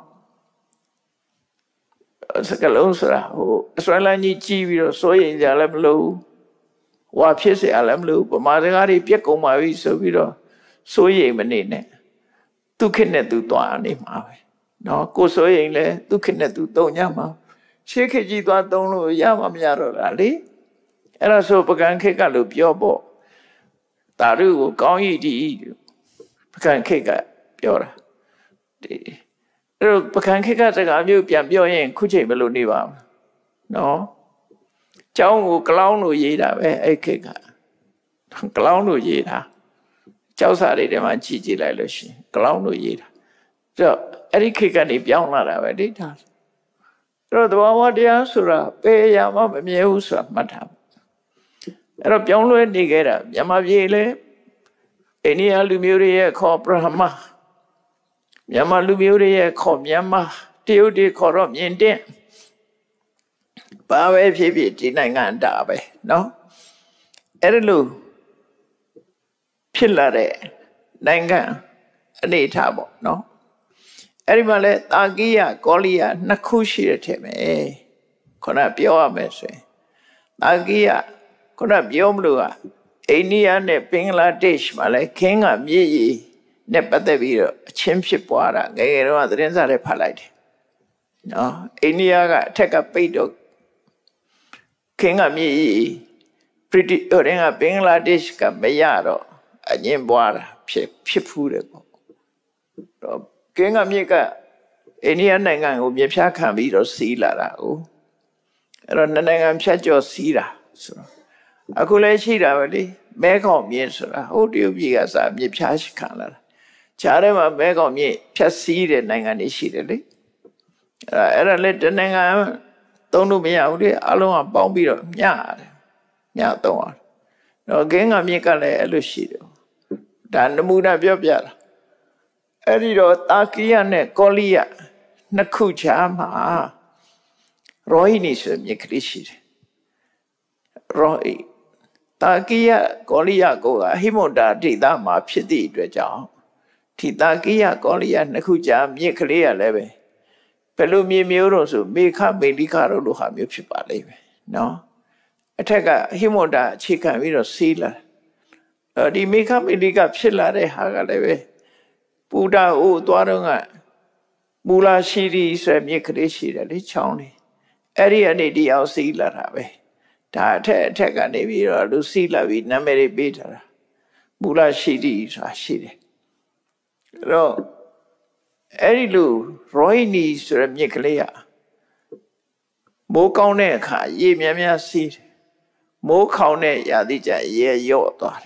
စကားလုံးဆိုတာဟိုအစွဲလန်းကြီးကြီးပြီးတော့စိုးရိမ်ကြလည်းမလို့ဟွာဖြစ်เสียလည်းမလို့ဗမာစကားတွေပြက်ကုန်ပါပြီဆိုပြီးတော့စိုးရိမ်မနေနဲ့သူခေတ်နဲ့သူသွားနေမှာပဲနော်ကိုစိုးရိမ်လဲသူခေတ်နဲ့သူတုံညမှာရှေးခေတ်ကြီးသွားတုံးလို့ရမှမရတော့တာလေအဲ့ဒါဆိုပကံခေတ်ကလို့ပြောပေါ့တာရုကိုကောင်းရည်ဒီပကံခေတ်ကပြောတာဒီအဲ့တော့ပကံခေတ်ကစကားမျိုးပြန်ပြောရင်ခုချိန်ဘယ်လိုနေပါမလဲနော်ကျောင်းကိုကလောင်းလို့ရေးတာပဲအဲ့ခေတ်ကကလောင်းလို့ရေးတာကျောက်စာတွေထဲမှာကြည့်ကြည့်လိုက်လို့ရှိရင်ကလောင်းလို့ရေးတာအဲ့တော့အဲ့ဒီခေတ်ကနေပြောင်းလာတာပဲလေဒါအဲ့တော့သဘာဝတရားဆိုတာပေရမှမမြဲဘူးဆိုတာမှတ်ထားအဲ့တော့ပြောင်းလဲနေခဲ့တာမြန်မာပြည်လေအိန္ဒိယလူမျိုးတွေရဲ့ခေါ်ပရဟမမြန်မာလူမျိုးတွေရဲ့ခေါ်မြန်မာတရုတ်တွေခေါ်တော့မြင်တဲ့ဘာပဲဖြစ်ဖြစ်ဒီနိုင်ငံတာပဲเนาะအဲ့ဒါလို့ဖြစ်လာတဲ့နိုင်ငံအနေထားပေါ့เนาะအဲ့ဒီမှာလဲတာကိယကောလိယနှစ်ခုရှိတဲ့ထဲမှာခုနပြောရမယ်ဆိုရင်တာကိယခုနပြောမလို့ကအိန္ဒိယနဲ့ဘင်္ဂလားဒေ့ရှ်မှာလဲခင်းကမြည်ရည်နဲ့ပတ်သက်ပြီးတော့အချင်းဖြစ်ပွားတာငယ်ငယ်တော့သတင်းစာတွေဖတ်လိုက်တယ်နော်အိန္ဒိယကအထက်ကပိတ်တော့ခင်းကမြည်ရည်ပရိတိဟိုတဲ့ကဘင်္ဂလားဒေ့ရှ်ကမရတော့အငင်းပွားတာဖြစ်ဖူးတယ်ပေါ့တော့ခင်းကမြည်ကအိန္ဒိယနိုင်ငံကိုမြေဖြားခံပြီးတော့စီးလာတာ哦အဲ့တော့နိုင်ငံဖြတ်ကျော်စီးတာဆိုတော့အခုလည်းရှိတာပဲလေမဲခေါင်မြစ်ဆိုတာဟိုတရုတ်ပြည်ကစားမြစ်ဖြားခံလာတာခြားထဲမှာမဲခေါင်မြစ်ဖြတ်စီးတဲ့နိုင်ငံတွေရှိတယ်လေအဲ့ဒါလည်းတနိုင်ငံသုံးလို့မရဘူးလေအလုံးကပေါင်းပြီးတော့မျှရတယ်မျှသုံးရတယ်တော့ဂင်းကမြစ်ကလည်းအဲ့လိုရှိတယ်ဒါနမူနာပြောပြတာအဲ့ဒီတော့တာကိယနဲ့ကောလိယနှစ်ခုချာမှာရောဟိနီဆိုမြစ်ကလေးရှိတယ်ရောဟိတာကိယကောလိယကိုဟိမန္တာဒေသမှာဖြစ်သည့်အတွက်ကြောင့်ဒီတာကိယကောလိယနှစ်ခုကြားမြစ်ကလေးရလည်းပဲဘယ်လိုမြေမျိုးတော့ဆိုမေခမေလိခတို့လိုဟာမျိုးဖြစ်ပါလိမ့်မယ်နော်အထက်ကဟိမန္တာအခြေခံပြီးတော့စီးလာဒီမေခမေလိခဖြစ်လာတဲ့ဟာကလည်းပဲပူတာအိုးသွားတော့ကမူလာရှိရီဆိုမြစ်ကလေးရှိတယ်လေချောင်းလေးအဲ့ဒီအနေဒီအောင်စီးလာတာပဲဒါအထက်ကနေပြီးတော့လူစီးလာပြီးနာမည်တွေပေးထားတာမူလရှိတိဆိုတာရှိတယ်အဲ့တော့အဲ့ဒီလူရောဟိနီဆိုတဲ့မြစ်ကလေးကမိုးကောင်းတဲ့အခါရေများများစီးတယ်မိုးခေါင်တဲ့ရာသီကျရေရော့သွားတယ်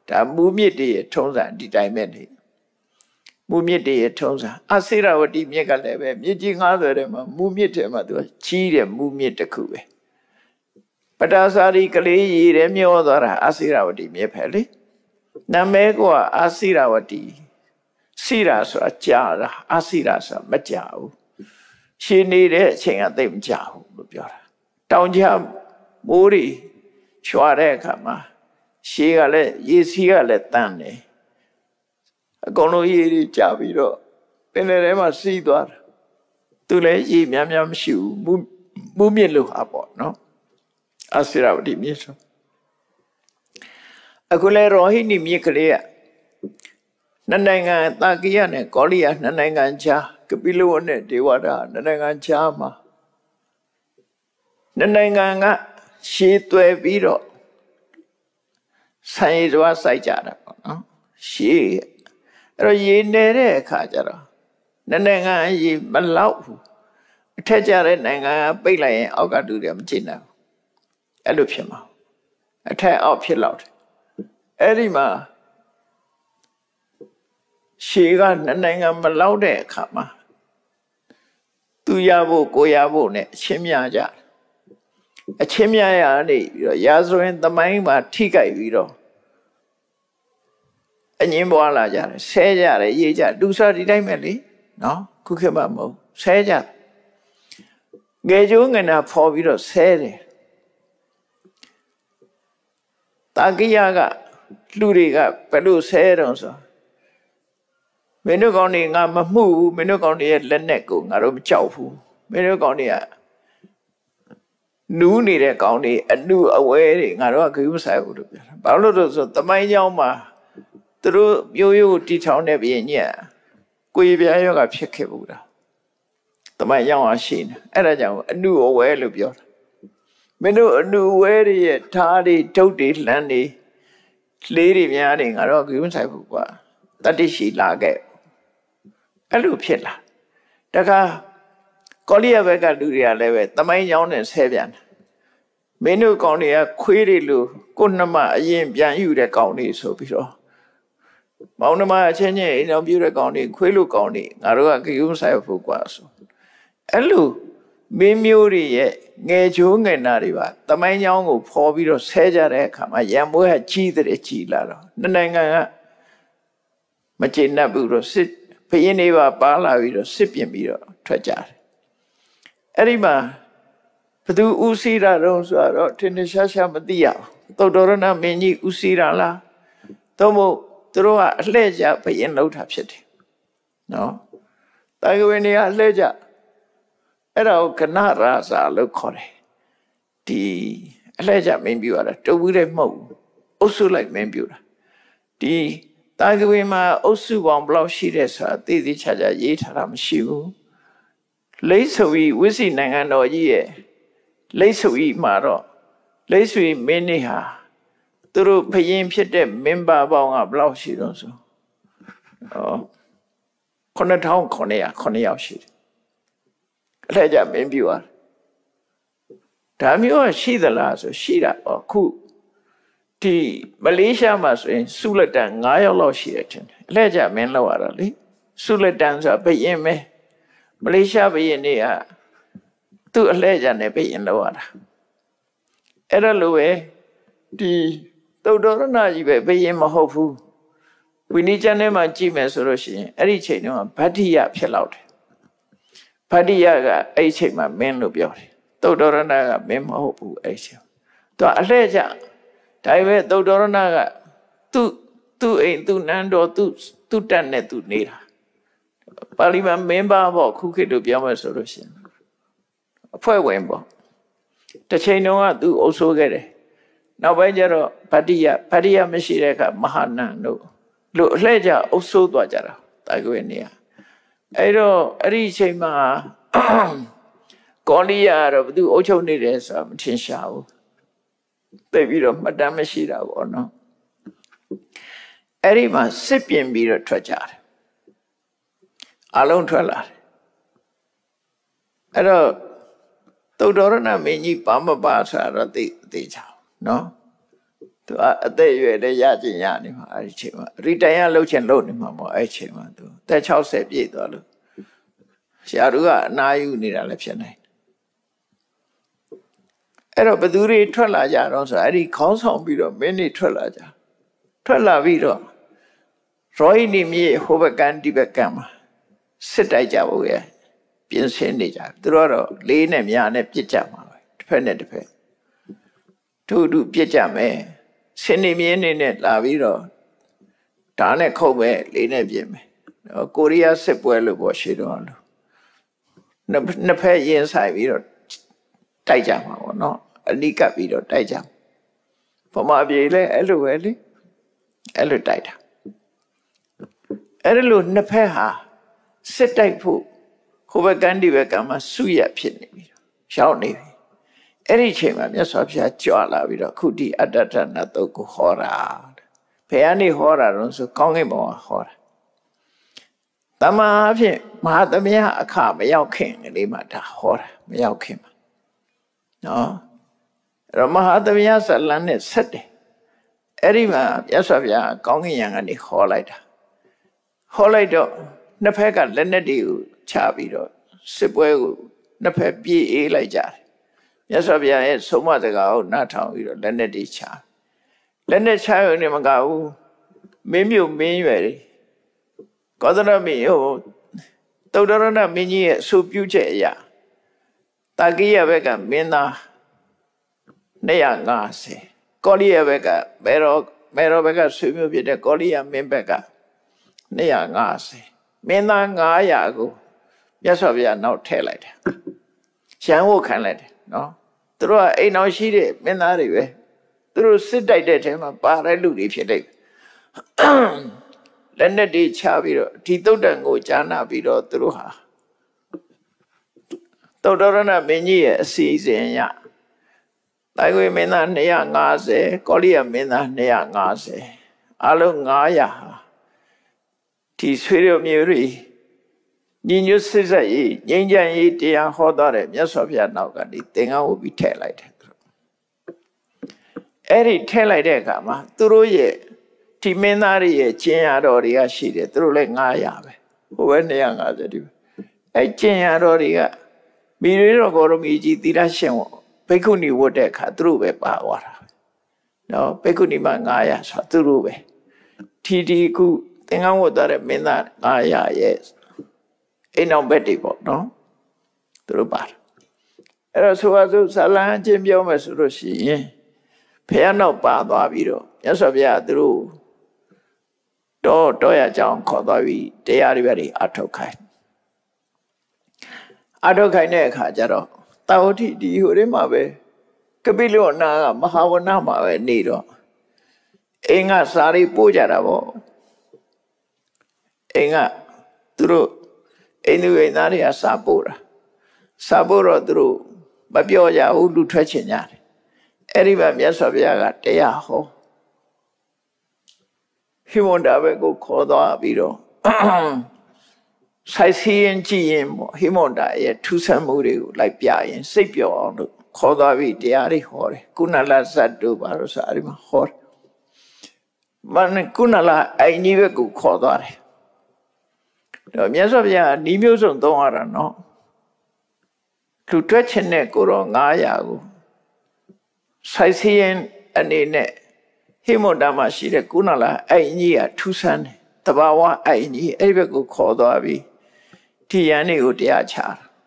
ဒါမူမြစ်တွေထုံးစံဒီတိုင်းပဲနေမူမြစ်တွေထုံးစံအစိရဝတီမြစ်ကလည်းပဲမြစ်ကြီး90ထဲမှာမူမြစ်ထဲမှာသူကကြီးတယ်မူမြစ်တစ်ခုပဲပတာစာရီကလေးရည်တယ်မျောသွားတာအစိရဝတီမြစ်ပဲလေနာမည်ကအစိရဝတီစိရဆိုတာကြာတာအစိရဆိုတာမကြာဘူးရှင်းနေတဲ့အချိန်ကသိမကြာဘူးလို့ပြောတာတောင်ကျမိုးတွေရွာတဲ့အခါမှာရှေးကလည်းရေစီးကလည်းတန်းတယ်အကုန်လုံးရေတွေကြာပြီးတော့ပင်လယ်ထဲမှာစီးသွားတာသူလည်းရေများများမရှိဘူးမူးမြစ်လို့ဟာပေါ့နော်အစိရဝတီမြစ်ဆိုအခုလည်းရောဟိနိမြစ်ကလေးကနှစ်နိုင်ငံတာကိယနဲ့ကောလိယနှစ်နိုင်ငံကြားကပိလဝတ်နဲ့ဒေဝတာနှစ်နိုင်ငံကြားမှာနှစ်နိုင်ငံကရှည်သွယ်ပြီးတော့ဆိုင်ရွာစိုက်ကြတာပေါ့နော်ရှည်အဲ့တော့ရေနေတဲ့အခါကျတော့နှစ်နိုင်ငံရေမလောက်ဘူးအထက်ကျတဲ့နိုင်ငံကပိတ်လိုက်ရင်အောက်ကတူတယ်မကြည့်နိုင်ဘူးအဲ့လိုဖြစ်မှာအထက်အောက်ဖြစ်လောက်တယ်အဲ့ဒီမှာရှေးကနှစ်နိုင်ငံမလောက်တဲ့အခါမှာသူရဖို့ကိုရဖို့နဲ့အချင်းများကြအချင်းများရနေပြီးတော့ရာဇဝင်သမိုင်းမှာထိကြိုက်ပြီးတော့အငင်းပွားလာကြတယ်ဆဲကြတယ်ရေးကြလူစားဒီတိုင်းပဲလေနော်ခုခေတ်မှမဟုတ်ဆဲကြငယ်ကျိုးငနာဖော်ပြီးတော့ဆဲတယ်တာကိယကလူတွေကဘယ်လိုဆဲတော့ဆိုမင်းတို့ကောင်းနေငါမမှုဘူးမင်းတို့ကောင်းနေရဲ့လက်နဲ့ကိုငါတို့မကြောက်ဘူးမင်းတို့ကောင်းနေကနူးနေတဲ့ကောင်းနေအနုအဝဲတွေငါတို့ကဂရုမစိုက်ဘူးလို့ပြောတာဘာလို့လဲဆိုသမိုင်းကြောင်းမှာသူတို့မျိုးရိုးတီထောင်တဲ့ဘရင်ကြီးကိုရပြားရောဂါဖြစ်ခဲ့ဘူးလားသမိုင်းကြောင်းကရှိနေအဲ့ဒါကြောင့်အနုအဝဲလို့ပြောတာမင်းတို့အနုအဝဲတွေရဲ့ဓာတ်တွေဒုတ်တွေလှမ်းတွေလေးတွေများတွေငါတို့ဂရုမစိုက်ဘူးကွာတတိရှိလာခဲ့အဲ့လိုဖြစ်လာတခါကောလိယဘက်ကလူတွေကလည်းပဲသမိုင်းကြောင်းနဲ့ဆဲပြန်တယ်မင်းတို့ကောင်တွေကခွေးတွေလို့ကိုယ်နှမအရင်ပြန်ယူတဲ့ကောင်တွေဆိုပြီးတော့မောင်နှမအချင်းချင်းအိမ်တော်ပြတဲ့ကောင်တွေခွေးလို့ကောင်တွေငါတို့ကဂရုမစိုက်ဘူးကွာဆိုအဲ့လိုမင်းမျိုးတွေရဲ့ငယ်ချိုးငယ်နာတွေပါသမိုင်းကြောင်းကိုဖော်ပြီးတော့ဆဲကြတဲ့အခါမှာရံမွေးကကြီးတဲ့ကြီးလာတော့နှစ်နိုင်ငံကမကျေနပ်ဘူးတော့စစ်ဘုရင်တွေပါလာပြီးတော့စစ်ပြင်ပြီးတော့ထွက်ကြတယ်အဲ့ဒီမှာဘသူဥစည်းတာတော့ဆိုတော့ထင်ထင်ရှားရှားမသိရဘူးသုတ္တရဏမင်းကြီးဥစည်းတာလားသို့မဟုတ်သူတို့ကအလှည့်ကျဘုရင်လုပ်တာဖြစ်တယ်နော်တာဂဝင်းတွေကအလှည့်ကျအဲ့ဒါကိုကနရာဇာလို့ခေါ်တယ်ဒီအလှည့်ကျမင်းပြရတာတူဘူးတဲ့မဟုတ်ဘူးအုပ်စုလိုက်မင်းပြတာဒီတာဂဝင်းမှာအုပ်စုပေါင်းဘယ်လောက်ရှိတဲ့ဆိုတာသိသိချာချာရေးထားတာမရှိဘူးလိတ်ဆွေဝိစီနိုင်ငံတော်ကြီးရဲ့လိတ်ဆွေမှာတော့လိတ်ဆွေမင်းနေဟာသူတို့ဘယင်ဖြစ်တဲ့မင်းပါပေါင်းကဘယ်လောက်ရှိတော့ဆို9900ယောက်ရှိတယ်အထက်ကျမင်းပြသွားဒါမျိုးကရှိသလားဆိုရှိတာပေါ့ခုဒီမလေးရှားမှာဆိုရင်ဆုလက်တန်9ယောက်လောက်ရှိတယ်ထင်တယ်အထက်ကျမင်းလောက်ရတာလေဆုလက်တန်ဆိုတာဘယင်ပဲမလေးရှားဘယင်တွေကသူ့အလှည့်ကျနဲ့ဘယင်လောက်ရတာအဲ့ဒါလိုပဲဒီသုတ္တရဏကြီးပဲဘယင်မဟုတ်ဘူးဝိနည်းကျမ်းထဲမှာကြည့်မယ်ဆိုလို့ရှိရင်အဲ့ဒီချိန်တုန်းကဗတ္တိယဖြစ်လောက်တယ်ဗတ္တိယကအဲ့ဒီချိန်မှာမင်းလို့ပြောတယ်သုတ္တရဏကမင်းမဟုတ်ဘူးအဲ့ဒီချိန်သူကအလှည့်ကျဒါပေမဲ့သုတ္တရဏကသူ့အိမ်သူ့နန်းတော်သူ့တက်နဲ့သူနေတာပါဠိမှာမင်းပါပေါ့ခုခေတ်တို့ပြောမယ်ဆိုလို့ရှိရင်အဖွဲ့ဝင်ပေါ့တစ်ချိန်တုန်းကသူအုပ်စိုးခဲ့တယ်နောက်ပိုင်းကျတော့ဗတ္တိယမရှိတဲ့အခါမဟာနန္တို့လို့အလှည့်ကျအုပ်စိုးသွားကြတာတာဂဝေနေရအဲ့တော့အဲ့ဒီအချိန်မှာကောလိယကတော့ဘသူအုပ်ချုပ်နေတယ်ဆိုတာမထင်ရှားဘူးသိပြီးတော့မှတ်တမ်းမရှိတာပေါ့နော်အဲ့ဒီမှာစစ်ပြင်ပြီးတော့ထွက်ကြတယ်အလုံးထွက်လာတယ်အဲ့တော့သုတ္တရဏမင်းကြီးပါမပါဆိုတာတော့သိချာနော်သူအသက်အရွယ်လည်းရကျင်ရနေမှာအဲ့ဒီချိန်မှာရီတိုင်ရလှုပ်ချင်လှုပ်နေမှာပေါ့အဲ့ဒီချိန်မှာသူသက်60ပြည့်သွားလို့ဆရာတို့ကအနာယူနေတာလည်းဖြစ်နိုင်အဲ့တော့ဘသူတွေထွက်လာကြတော့ဆိုအဲ့ဒီခေါင်းဆောင်ပြီးတော့မင်းတွေထွက်လာပြီးတော့ရောဟိနီမြေဟိုဘကန်ဒီဘကန်မှာစစ်တိုက်ကြဖို့ရပြင်ဆင်နေကြသူတို့ကတော့လေးနဲ့မြားနဲ့ပြစ်ကြမှာပဲတစ်ဖက်နဲ့တစ်ဖက်တို့ပြစ်ကြမယ်စင်နေမြင်းနေနဲ့လာပြီးတော့ဓာတ်နဲ့ခုတ်မယ်လေးနဲ့ပြစ်မယ်ကိုရီးယားစစ်ပွဲလို့ပေါ့ရှေ့တော့လို့နှစ်ဖက်ရင်ဆိုင်ပြီးတော့တိုက်ကြမှာပေါ့နော်အနိကပ်ပြီးတော့တိုက်ကြဗမာပြည်လည်းအဲ့လိုပဲလေအဲ့လိုတိုက်တာအဲ့လိုနှစ်ဖက်ဟာစစ်တိုက်ဖို့ဟိုဘက်ကန်ဒီဘက်ကမှစုရဖြစ်နေပြီရောက်နေပြီအဲ့ဒီချိန်မှာမြတ်စွာဘုရားကြွလာပြီးတော့ခုဒီအတ္တတနာတုတ်ကိုဟောတာဘယ်ကနေဟောတာတော့ဆိုကောင်းကင်ဘုံကဟောတာတမန်အဖြစ်မဟာသမယအခမရောက်ခင်ကလေးမှဒါဟောတာမရောက်ခင်မှာနော်အဲ့တော့မဟာသမယဇလံနဲ့ဆက်တယ်အဲ့ဒီမှာမြတ်စွာဘုရားကောင်းကင်ယံကနေဟောလိုက်တာဟောလိုက်တော့နှစ်ဖက်ကလက်နက်တွေကိုချပြီးတော့စစ်ပွဲကိုနှစ်ဖက်ပြေးအေးလိုက်ကြတယ်မြတ်စွာဘုရားရဲ့ဆုံးမစကားကိုနားထောင်ပြီးတော့လက်နက်တွေချလက်နက်ချရုံနဲ့မကဘူးမင်းမြုပ်မင်းရွယ်တွေကောသလမင်းဟိုသုတ္တရဏမင်းကြီးရဲ့အဆိုပြုချက်အရာတာကိယဘက်ကမင်းသား250ကောလိယဘက်ကမေရောဘက်ကဆွေမျိုးဖြစ်တဲ့ကောလိယမင်းဘက်က250မင်းသား900ကိုမြတ်စွာဘုရားနောက်ထည့်လိုက်တယ်ရှမ်းဖို့ခံလိုက်တယ်နော်သူတို့ကအိမ်တော်ရှိတဲ့မင်းသားတွေပဲသူတို့စစ်တိုက်တဲ့ထဲမှာပါတဲ့လူတွေဖြစ်လိုက်လက်နက်တွေချပြီးတော့ဒီသုတ်တန်ကိုကြားနာပြီးတော့သူတို့ဟာသုတ္တရဏမင်းကြီးရဲ့အစီအစဉ်ရတိုင်ဝေမင်းသား250ကောလိယမင်းသား250အလုံး900ဟာဒီဆွေတို့မျိုးတွေညီညွတ်စစ်ဆက်ရေးငြိမ်းချမ်းရေးတရားဟောသွားတဲ့မြတ်စွာဘုရားနောက်ကနေသင်္ကန်းဝတ်ပြီးထည့်လိုက်တယ်အဲ့ဒီထည့်လိုက်တဲ့အခါမှာသူတို့ရဲ့ဒီမင်းသားတွေရဲ့ကျင့်ရတော်တွေကရှိတယ်သူတို့လည်း900ပဲဟိုပဲ250ဒီအဲ့ကျင့်ရတော်တွေကမိရိတော်ဂေါရမီကြီးသီလရှင်ဝဘိက္ခုနီဝတ်တဲ့အခါသူတို့ပဲပါသွားတာနော်ဘိက္ခုနီမှာ900ဆိုသူတို့ပဲဒီခုသင်္ကန်းဝတ်သွားတဲ့မင်းသား900ရဲ့အိမ်အောင်ဘက်တွေပေါ့နော်သူတို့ပါတယ်အဲ့တော့ဆိုပါစို့ဇာလံအချင်းပြောမယ်ဆိုလို့ရှိရင်ဖះနောက်ပါသွားပြီးတော့မြတ်စွာဘုရားသူတို့တော့ရကြောင်းခေါ်သွားပြီးတရားတွေပဲအထုတ်ခိုင်းတဲ့အခါကျတော့တာဝတိဒီဟိုထဲမှာပဲကပိလောနာကမဟာဝနမှာပဲနေတော့အင်းကစာရိပို့ကြတာပေါ့အင်းကသူတို့အိမ်သူအိမ်သားတွေကစာပို့တော့သူတို့မပြောကြဘူးလူထွက်ချင်ကြတယ်အဲ့ဒီမှာမြတ်စွာဘုရားကတရားဟောဟိမန္တာဘက်ကိုခေါ်သွားပြီးတော့ဆိုင်စီရင်ကြည့်ရင်ပေါ့ဟိမန္တာရဲ့ထူးဆန်းမှုတွေကိုလိုက်ပြရင်စိတ်ပျော်အောင်လို့ခေါ်သွားပြီးတရားတွေဟောတယ်ကုဏလဇတ်တို့ဘာလို့ဆိုအဲ့ဒီမှာဟောတယ်မနကုဏလအိုင်ကြီးဘက်ကိုခေါ်သွားတယ်တော့မြတ်စွာဘုရားဤမျိုးစုံသုံးရတာနော်လူတွက်ချင်တဲ့ကိုတော့900ကိုဆိုင်စီရင်အနေနဲ့ဟိမန္တာမှာရှိတဲ့ကုဏလအိုင်ကြီးကထူးဆန်းတယ်တဘာဝအိုင်ကြီးအဲ့ဒီဘက်ကိုခေါ်သွားပြီးဒီယန်တွေကိုတရားချ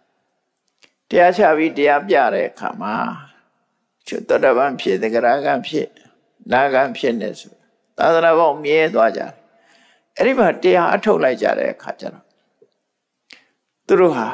ပြီးတရားပြတဲ့အခါမှာကျွတ်တပံဖြစ်သကရာကံဖြစ်နာကံဖြစ်နေဆိုသာသနာ့ဘောင်မြဲသွားကြတယ်အဲ့ဒီမှာတရားအထုတ်လိုက်ကြတဲ့အခါကျတော့သူတို့ဟာ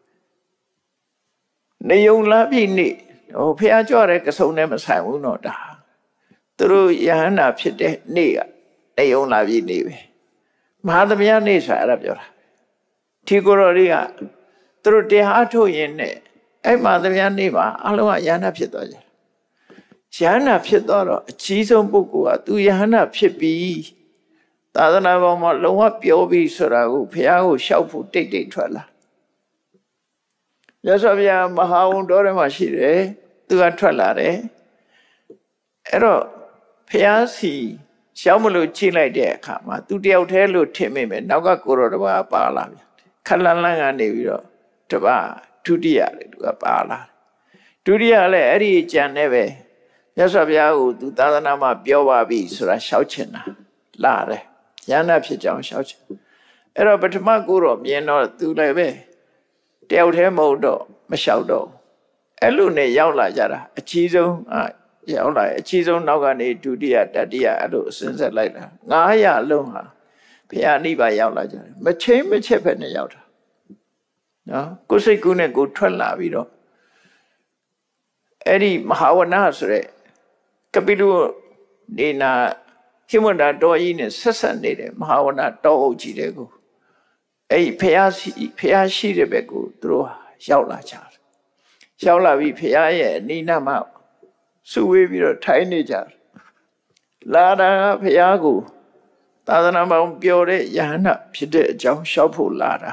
နေုံလာပြီနေဟိုဖះကြွတဲ့ကစုံနဲ့မဆိုင်ဘူးတော့ဒါသူတို့ယဟန္တာဖြစ်တဲ့နေ့ကနေုံလာပြီနေပဲမဟာသမယနေ့ဆိုအဲ့ဒါပြောတာဒီကိုယ်တော်တွေကသူတို့တရားအထုတ်ရင်နဲ့အဲ့မဟာသမယနေ့မှာအလုံးကယဟန္တာဖြစ်သွားကြတယ်ယဟန္တာဖြစ်သွားတော့အကြီးဆုံးပုဂ္ဂိုလ်ကသူယဟန္တာဖြစ်ပြီးသာသနာပေါ်မှာလုံးဝပြောပြီးဆိုတာကိုဘုရားကိုလျှောက်ဖို့တိတ်ထွက်လာရသော်ဘုရားမဟာဝုံတော်ထဲမှာရှိတယ်သူကထွက်လာတယ်အဲ့တော့ဖះစီရှောင်းမလို့ကြည့်လိုက်တဲ့အခါမှာသူတယောက်တည်းလို့ထင်မိမယ်နောက်ကကိုရောတပါးပါလာပြန်ခက်လန်းလန်းကနေပြီးတော့တပါးဒုတိယလေသူကပါလာဒုတိယလည်းအဲ့ဒီကြံနေပဲမြတ်စွာဘုရားကိုသူသာသနာမှာပြောပါပြီဆိုတာရှောက်ချင်တာလာတယ်ဉာဏ်ဖြစ်ကြောင်းရှောက်ချင်အဲ့တော့ပထမကိုတော့မြင်တော့သူလည်းပဲတယောက်တည်းမဟုတ်တော့မလျှောက်တော့အဲ့လိုနဲ့ရောက်လာကြတာအကြီးဆုံးရောက်လာအကြီးဆုံးနောက်ကနေဒုတိယတတိယအဲ့လိုအစဉ်ဆက်လိုက်တာ900လုံးဟာဘုရားနိဗ္ဗာန်ရောက်လာကြတယ်မချင်းမချက်ပဲနဲ့ရောက်တာနော်ကိုယ်စိတ်ကူးနဲ့ကိုယ်ထွက်လာပြီးတော့အဲ့ဒီမဟာဝနဆိုတဲ့ကပိလုနေနာဟိမန္တာတော်ကြီးနဲ့ဆက်ဆက်နေတဲ့မဟာဝနတော်အုပ်ကြီးတဲ့ကိုအဲ့ဒီဖះရှိတဲ့ဘက်ကိုသူတို့ရောက်လာကြတယ်ရောက်လာပြီးဖះရဲ့အနိနာမှာစုဝေးပြီးတော့ထိုင်နေကြတယ်လာတာဖះကိုသာသနာပေါင်းပြောတဲ့ယဟန္တာဖြစ်တဲ့အကြောင်းရှောက်ဖို့လာတာ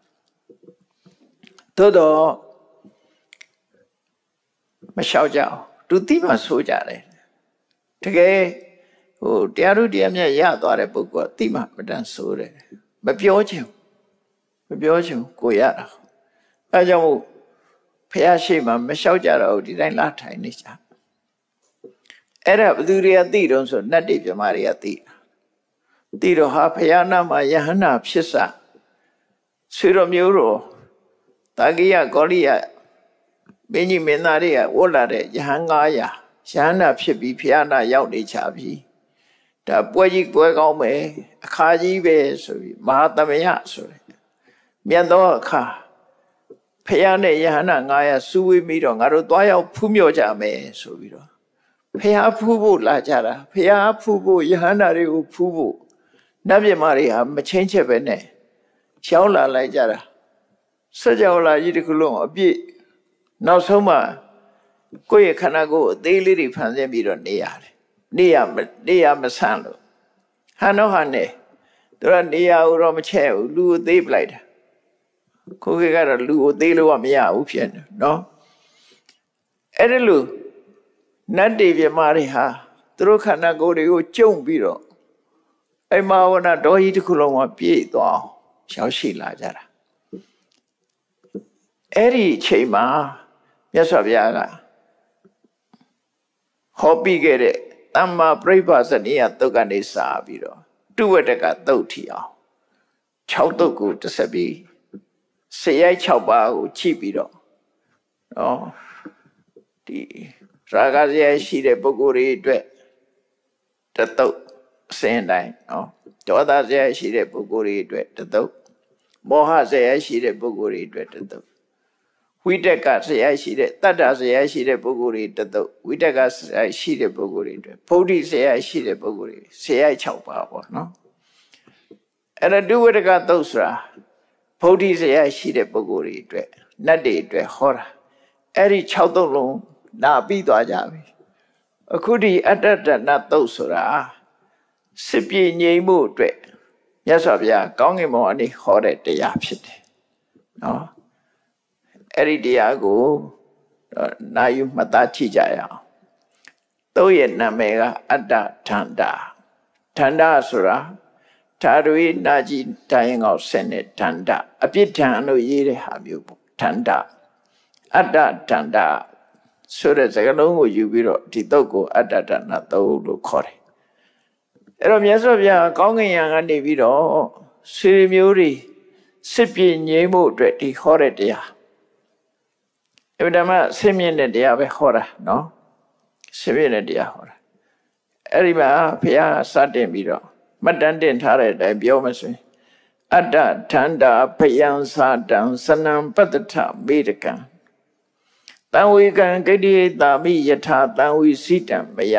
သို့တော့မလျှောက်ကြအောင်သူတိမှဆိုကြတယ်တကယ်တရားတို့တရားမြတ်ရသွားတဲ့ပုဂ္ဂိုလ်ကတိမှမတန်ဆိုတယ်မပြောချင်ကိုရတာအဲကြောင့်ဖះရှိမှမလျှောက်ကြတော့ဒီတိုင်းလာထိုင်နေကြအဲ့ဒါဘသူတွေကသိတော့ဆိုနတ်တွေပြမတွေကသိတော့ဟာဖះနာမှာယဟန္တာဖြစ်စဆွေတော်မျိုးတော်တာကိယကောလိယမင်းကြီးမင်းသားတွေကဝတ်လာတဲ့ယဟန်900ယဟန္တာဖြစ်ပြီးဖះနာရောက်နေချပြီဒါပွဲကြီးပွဲကောင်းမယ်အခါကြီးပဲဆိုပြီးမဟာသမယဆိုတယ်မြတ်သောအခါဖះနဲ့ယဟန္တာ900စုဝေးပြီးတော့ငါတို့သွားရောက်ဖူးမြော်ကြမယ်ဆိုပြီးတော့ဖះဖူးဖို့လာကြတာဖះဖူးဖို့ယဟန္တာတွေကိုဖူးဖို့နတ်မြတ်မာတွေဟာမချင်းချက်ပဲနဲ့ရှောင်းလာလိုက်ကြတာစကြဝဠာကြီးတစ်ခုလုံးအပြည့်နောက်ဆုံးမှကိုယ့်ရဲ့ခန္ဓာကိုယ်အသေးလေးတွေဖန်ဆင်းပြီးတော့နေရတယ်နေရမဆန့်လို့ဟန်တော့ဟန်နေသူကနေရဦးတော့မချက်ဘူးလူကိုသေးပလိုက်တာခိုးခေကတော့လူကိုသေးလို့ကမရဘူးဖြစ်နေနော်အဲ့ဒါလို့နတ်တွေပြမတွေဟာသူတို့ခန္ဓာကိုယ်တွေကိုကျုံပြီးတော့အဲ့မဝနာတော်ကြီးတစ်ခုလုံးကပြည့်သွားအောင်ရောက်ရှိလာကြတာအဲ့ဒီအချိန်မှာမြတ်စွာဘုရားကဟောပြီးခဲ့တဲ့သမ္မာပရိပါဇနိယသုတ်ကနေစပြီးတော့တုဝတ္တကသုတ်ထီအောင်6သုတ်ကိုတစ်ဆက်ပြီးစရိုက်6ပါးကိုချိပြီးတော့ဒီရာဂစရိုက်ရှိတဲ့ပုဂ္ဂိုလ်တွေအတွက်တသုတ်အစဉ်တိုင်းဒေါသစရိုက်ရှိတဲ့ပုဂ္ဂိုလ်တွေအတွက်တသုတ်မောဟစရိုက်ရှိတဲ့ပုဂ္ဂိုလ်တွေအတွက်တသုတ်ဝိတက်ကစရိုက်ရှိတဲ့တတ္တစရိုက်ရှိတဲ့ပုဂ္ဂိုလ်တွေတသုတ်ဝိတက်ကစရိုက်ရှိတဲ့ပုဂ္ဂိုလ်တွေအတွက်ဗုဒ္ဓစရိုက်ရှိတဲ့ပုဂ္ဂိုလ်တွေစရိုက်6ပါးပေါ့နော်အဲ့ဒါဒုဝတ္တကသုတ်ဆိုတာဗုဒ္ဓစရိုက်ရှိတဲ့ပုဂ္ဂိုလ်တွေအတွက်နတ်တွေအတွက်ဟောတာအဲ့ဒီ6သုတ်လုံးနာပြီးသွားကြပြီအခုဒီအတ္တတဏသုတ်ဆိုတာစစ်ပြေငြိမ်မှုအတွက်မြတ်စွာဘုရားကောင်းကင်ဘုံအနေဟောတဲ့တရားဖြစ်တယ်နော်အဲ့ဒီတရားကိုနာယူမှတ်သားကြည့်ကြရအောင်သုတ်ရဲ့နာမည်ကအတ္တထန္တာဆိုတာဓာတုနာကြီးတိုင်းငေါက်ဆက်တဲ့ထန္တာအပြစ်ထန်လို့ရေးတဲ့ဟာမျိုးပေါ့ထန္တာအတ္တထန္တာဆိုတဲ့စကားလုံးကိုယူပြီးတော့ဒီသုတ်ကိုအတ္တတဏသုတ်လို့ခေါ်တယ်အဲ့တော့မြတ်စွာဘုရားကောင်းကင်ယံကနေပြီးတော့ဆွေမျိုးတွေစစ်ပြေငြိမ်းမှုအတွက်ဒီဟောတဲ့တရားအဲ့ဒါမှဆင်းမြင့်တဲ့တရားပဲဟောတာနော်ဆင်းမြင့်တဲ့တရားဟောတာအဲ့ဒီမှာဘုရားစတင်ပြီးတော့မှတ်တမ်းတင်ထားတဲ့အတိုင်းပြောမှဆိုရင်အတ္တထန္တာဘယံသာတံစနံပတ္တထမေတကံတံဝေကံဂတိတာမိယထာတံဝိစိတံမယ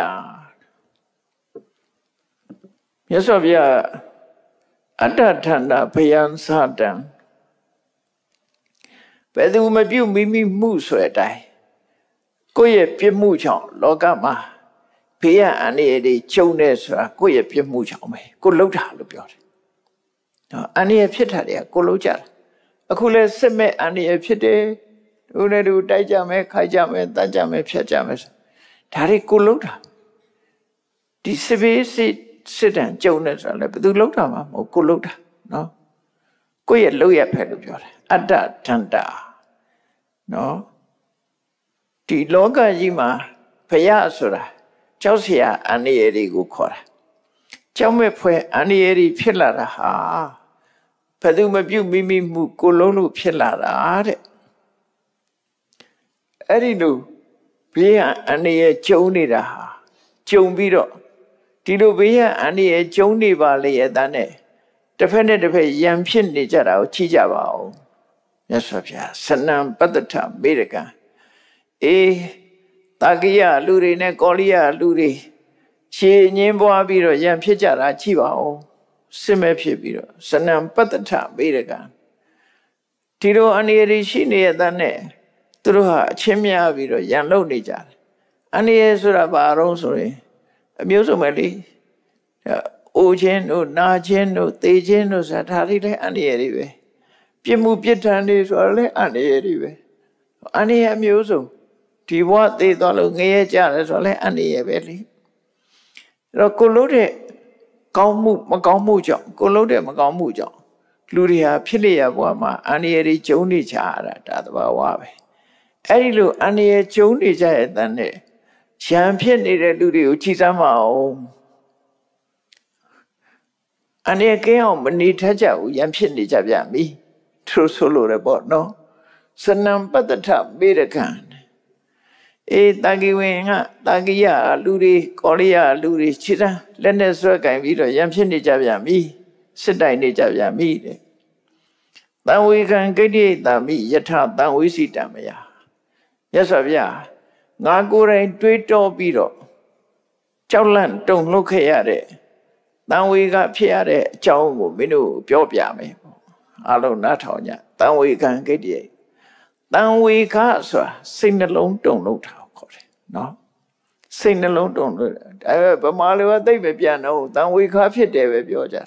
မြတ်စွာဘုရားအတ္တထန္တာဘယံသာတံဘယ်သူမပြုမိမိမှုဆိုတဲ့အတိုင်းကိုယ့်ရဲ့ပြစ်မှုကြောင့်လောကမှာဘေးရန်အန္တရာယ်တွေကျုံနေဆိုတာကိုယ့်ရဲ့ပြစ်မှုကြောင့်ပဲကိုလှုပ်တာလို့ပြောတယ်နော်အန္တရာယ်ဖြစ်တာတွေကကိုလှုပ်ကြတာအခုလဲစစ်မဲ့အန္တရာယ်ဖြစ်တယ်ဦးနဲ့တူတိုက်ကြမယ်ခိုက်ကြမယ်တတ်ကြမယ်ဖြတ်ကြမယ်ဒါတွေကိုလှုပ်တာဒီစပေးစစ်တမ်းကြုံနေဆိုလည်းဘယ်သူလောက်တာမှမဟုတ်ကိုလောက်တာနော်ကိုယ့်ရဲ့လောက်ရဖက်လို့ပြောတယ်အတ္တဒန္တာနော်ဒီလောကကြီးမှာဘုရားဆိုတာကြောက်เสียအန္တရာယ်တွေကိုခေါ်တာကြောက်မဲ့ဖွဲ့အန္တရာယ်တွေဖြစ်လာတာဟာဘယ်သူမပြုတ်မိမိမှုကိုလုံးလို့ဖြစ်လာတာတဲ့အဲ့ဒီလိုဘေးအန္တရာယ်ကျုံနေတာဟာကျုံပြီးတော့ဒီလိုဘေးအန္တရာယ်ကျုံနေပါလေရဲ့တန်းနဲ့တစ်ဖက်နဲ့တစ်ဖက်ရန်ဖြစ်နေကြတာကိုကြည့်ကြပါဦးမြတ်စွာဘုရားစနံပတ္တထမေရကံတာကိယလူတွေနဲ့ကောလိယလူတွေရှည်ငင်းပွားပြီးတော့ရန်ဖြစ်ကြတာကြည့်ပါဦးစစ်မဲ့ဖြစ်ပြီးတော့စနံပတ္တထမေရကံဒီလိုအန္တရာယ်ရှိနေတဲ့တန်းနဲ့သူတို့ဟာအချင်းများပြီးတော့ရန်လုံနေကြတယ်အန္တရာယ်ဆိုတာဘာတော့ဆိုရင်အမျိုးစုံပဲလေအိုခြင်းတို့နာခြင်းတို့သေခြင်းတို့ဆိုတာဒါတွေလည်းအန္တရာယ်တွေပဲပြစ်မှုပြစ်ဒဏ်တွေဆိုတာလည်းအန္တရာယ်တွေပဲအန္တရာယ်အမျိုးစုံဒီဘဝသေသွားလို့ငရဲကြတယ်ဆိုတာလည်းအန္တရာယ်ပဲလေအဲ့တော့ကိုလို့တဲ့ကောင်းမှုမကောင်းမှုကြောင့်ကိုလို့တဲ့မကောင်းမှုကြောင့်လူတွေဟာဖြစ်လျက်ဘဝမှာအန္တရာယ်တွေကျုံနေကြရတာဒါသဘာဝပဲအဲ့ဒီလိုအန္တရာယ်ကျုံနေကြတဲ့တန်းနဲ့ရန်ဖြစ်နေတဲ့လူတွေကိုကြည်စမ်းမအောင်အန္တရာယ်ကင်းအောင်မနေထကြဘူးရန်ဖြစ်နေကြပြန်ပြီသူဆိုလို့ရပေါ့နော်စနံပတ္တထမေရကံတာကိဝင်ကတာကိယလူတွေကောလိယလူတွေခြေတန်းလက်နဲ့ဆွဲကင်ပြီးတော့ရန်ဖြစ်နေကြပြန်ပြီစစ်တိုင်နေကြပြန်ပြီတဲ့တံဝေကံဂိတိတံမိယထတံဝိစိတံမယမြတ်စွာဘုရားငါကိုယ်တိုင်တွေးတောပြီးတော့ကြောက်လန့်တုန်လှုပ်ခဲ့ရတဲ့တံဝေကဖြစ်ရတဲ့အကြောင်းကိုမင်းတို့ပြောပြမယ်ပေါ့အားလုံးနားထောင်ကြတံဝေကံဂိတိတံဝေကဆိုတာစိတ်နှလုံးတုန်လှုပ်တာခေါ်တယ်နော်စိတ်နှလုံးတုန်လှုပ်ဒါဗမာလိုကသိပဲပြန်တော့တံဝေကဖြစ်တယ်ပဲပြောကြတာ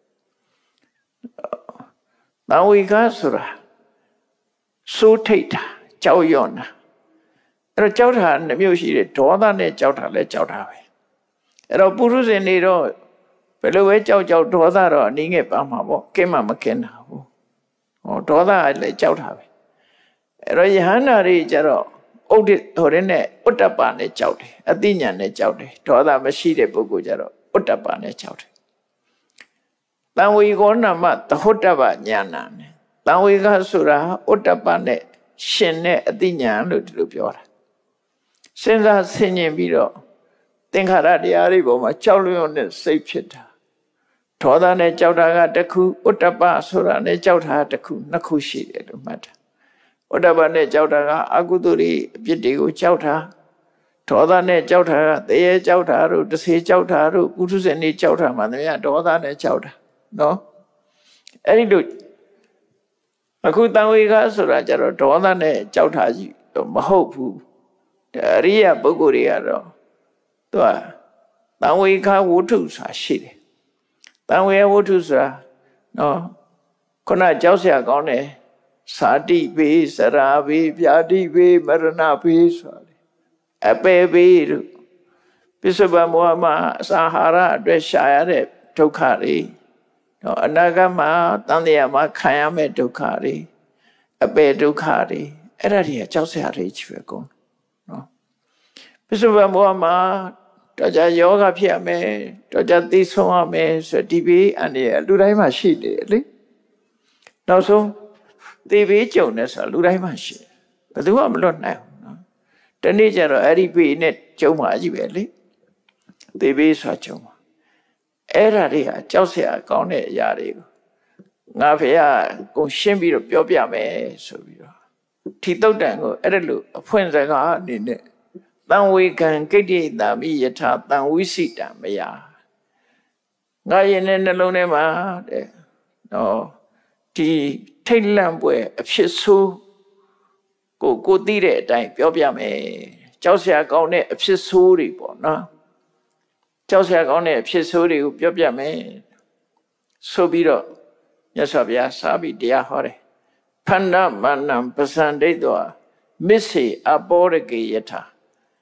တံဝေကဆိုတာစိုးထိတ်တာကြောက်ရွံ့တာအဲ့တော့ကြောက်တာနှမျိုးရှိတယ်ဒေါသနဲ့ကြောက်တာလည်းကြောက်တာပဲအဲ့တော့ပုရုဇဉ်တွေတော့ဘယ်လိုပဲကြောက်ဒေါသတော့အနည်းငယ်ပါမှာပေါ့ကင်းမှမကင်းတာဘူးဟောဒေါသလည်းကြောက်တာပဲအဲ့တော့ယဟန္တာတွေကျတော့ဥဒ္ဒဟိုတဲ့နဲ့ဥတ္တပနဲ့ကြောက်တယ်အသိဉာဏ်နဲ့ကြောက်တယ်ဒေါသမရှိတဲ့ပုဂ္ဂိုလ်ကျတော့ဥတ္တပနဲ့ကြောက်တယ်တံဝေကောနာမသဟုတ်တပညာနာနဲ့တံဝေကဆိုတာဥတ္တပနဲ့ရှင်တဲ့အသိဉာဏ်လို့ဒီလိုပြောတာစဉ်းစားဆင်ခြင်ပြီးတော့သင်္ခါရတရားတွေပေါ်မှာကြောက်ရွံ့တဲ့စိတ်ဖြစ်တာဒေါသနဲ့ကြောက်တာကတစ်ခုဥတ္တပဆိုတာနဲ့ကြောက်တာတစ်ခုနှစ်ခုရှိတယ်လို့မှတ်တာဥတ္တပနဲ့ကြောက်တာကအကုသိုလ်တွေအပြစ်တွေကိုကြောက်တာဒေါသနဲ့ကြောက်တာကတရေကြောက်တာတို့တဆေကြောက်တာတို့ပုထုဇဉ်တွေကြောက်တာမှတည်းကဒေါသနဲ့ကြောက်တာနော်အဲ့ဒီလိုအခုတံဝေကဆိုတာကျတော့ဒေါသနဲ့ကြောက်တာကြီးမဟုတ်ဘူးအရိယပုဂ္ဂိုလ်တွေကတော့သူကတံဝေကဝဋ္ထုဆိုတာရှိတယ်တံဝေဝဋ္ထုဆိုတာနော်ခုနကြောက်เสียကောင်းတယ်သာတိဘေးစရာဘေးဗျာတိဘေးမရဏဘေးဆိုတာအပေဘေးတို့ပိဿဗမောဟမှာအစာဟာရအတွက်ရှာရတဲ့ဒုက္ခတွေနော်အနာဂတ်မှာတန်တရားမှာခံရမယ့်ဒုက္ခတွေအပေဒုက္ခတွေအဲ့ဒါတွေကကြောက်เสียတွေကြီးပဲကုန်နော်ပိဿဗမောဟမှာတော့ကြယောဂဖြစ်ရမယ်တော့ကြသိဆုံးရမယ်ဆိုဒီဘေးအနေနဲ့လူတိုင်းမှာရှိတယ်လေနောက်ဆုံးသေဘေးကြုံနေဆိုလူတိုင်းမှာရှိတယ်ဘယ်သူမှမလွတ်နိုင်ဘူးနော်တနေ့ကျတော့အဲ့ဒီဘေးနဲ့ကြုံမှာကြီးပဲလေသေဘေးဆိုတာကြုံမှာအဲ့ဒါတွေကကြောက်เสียကောင်းတဲ့အရာတွေကိုငါဖေကကိုရှင်းပြီးတော့ပြောပြမယ်ဆိုပြီးတော့ထီတုတ်တန်ကိုအဲ့ဒါလို့အဖွင့်စကားအနေနဲ့တံဝေကံကိတ္တိတာမိယထာတံဝိစိတံမယငါရဲ့နှလုံးထဲမှာတဲ့နော်ဒီထိတ်လန့်ပွဲအဖြစ်ဆိုးကိုသိတဲ့အတိုင်းပြောပြမယ်ကြောက်စရာကောင်းတဲ့အဖြစ်ဆိုးတွေပေါ့နော်ကြောက်စရာကောင်းတဲ့အဖြစ်ဆိုးတွေကိုပြောပြမယ်ဆိုပြီးတော့မြတ်စွာဘုရားစာပြီးတရားဟောတယ်ဖန္ဒမနံပစံဒိဋ္ဌောမစ္စေအပောရကေယထာ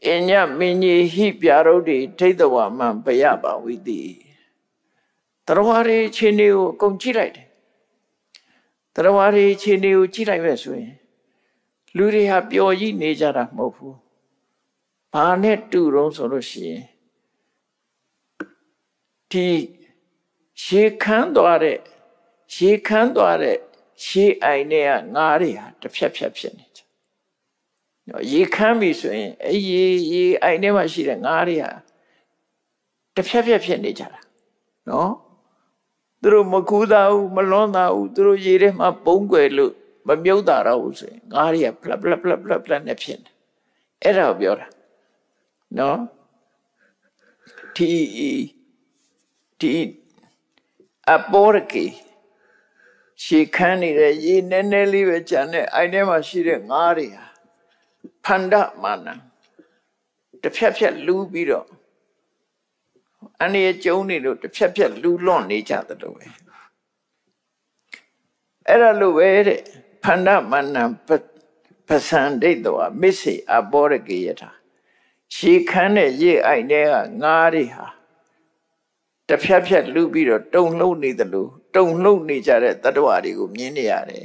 အညမင်းကြီးဟိပြာရုဒ္ဓိဒိဋ္ဌဝမံဘယပါဝိတိတရားဝါရီခြေနေကိုအကုန်ကြည့်လိုက်တယ်တရားဝါရီခြေနေကိုကြည့်လိုက်ပဲဆိုရင်လူတွေဟာပျော်ကြီးနေကြတာမဟုတ်ဘူးဘာနဲ့တူတော့ဆိုလို့ရှိရင်ဒီရေခမ်းသွားတဲ့ရေအိုင်တွေကငါးတွေဟာတစ်ဖြတ်ဖြတ်ဖြစ်နေကြရေခမ်းပြီဆိုရင်ရေအိုင်ထဲမှာရှိတဲ့ငါးတွေဟာတစ်ဖြတ်ဖြတ်ဖြစ်နေကြတာနော်သူတို့မကူးသားဘူးမလွန်သားဘူးသူတို့ရေထဲမှာပုံကွယ်လို့မမြုပ်တာတော့ဘူးဆိုရင်ငါးတွေကဖလက်နဲ့ဖြစ်နေအဲ့ဒါကိုပြောတာနော်ဒီအပေါ်ကေရှေခန်းနေတဲ့ရေနည်းနည်းလေးပဲကျန်တဲ့အိုင်ထဲမှာရှိတဲ့ငါးတွေဟာဖန္ဒမာနတစ်ဖြတ်ဖြတ်လူးပြီးတော့အနေကျုံနေလို့တစ်ဖြတ်ဖြတ်လူးလွန်နေကြတယ်လို့ပဲအဲ့ဒါလိုပဲတဲ့ဖန္ဒမာနပစံဒိဋ္ဌဝမစ္စေအဘောရကေယထာရှေခန်းတဲ့ရေအိုင်ထဲကငါးတွေဟာတစ်ဖြတ်ဖြတ်လူးပြီးတော့တုံလှုပ်နေတယ်လို့တုံလှုပ်နေကြတဲ့တတ္တဝါတွေကိုမြင်နေရတယ်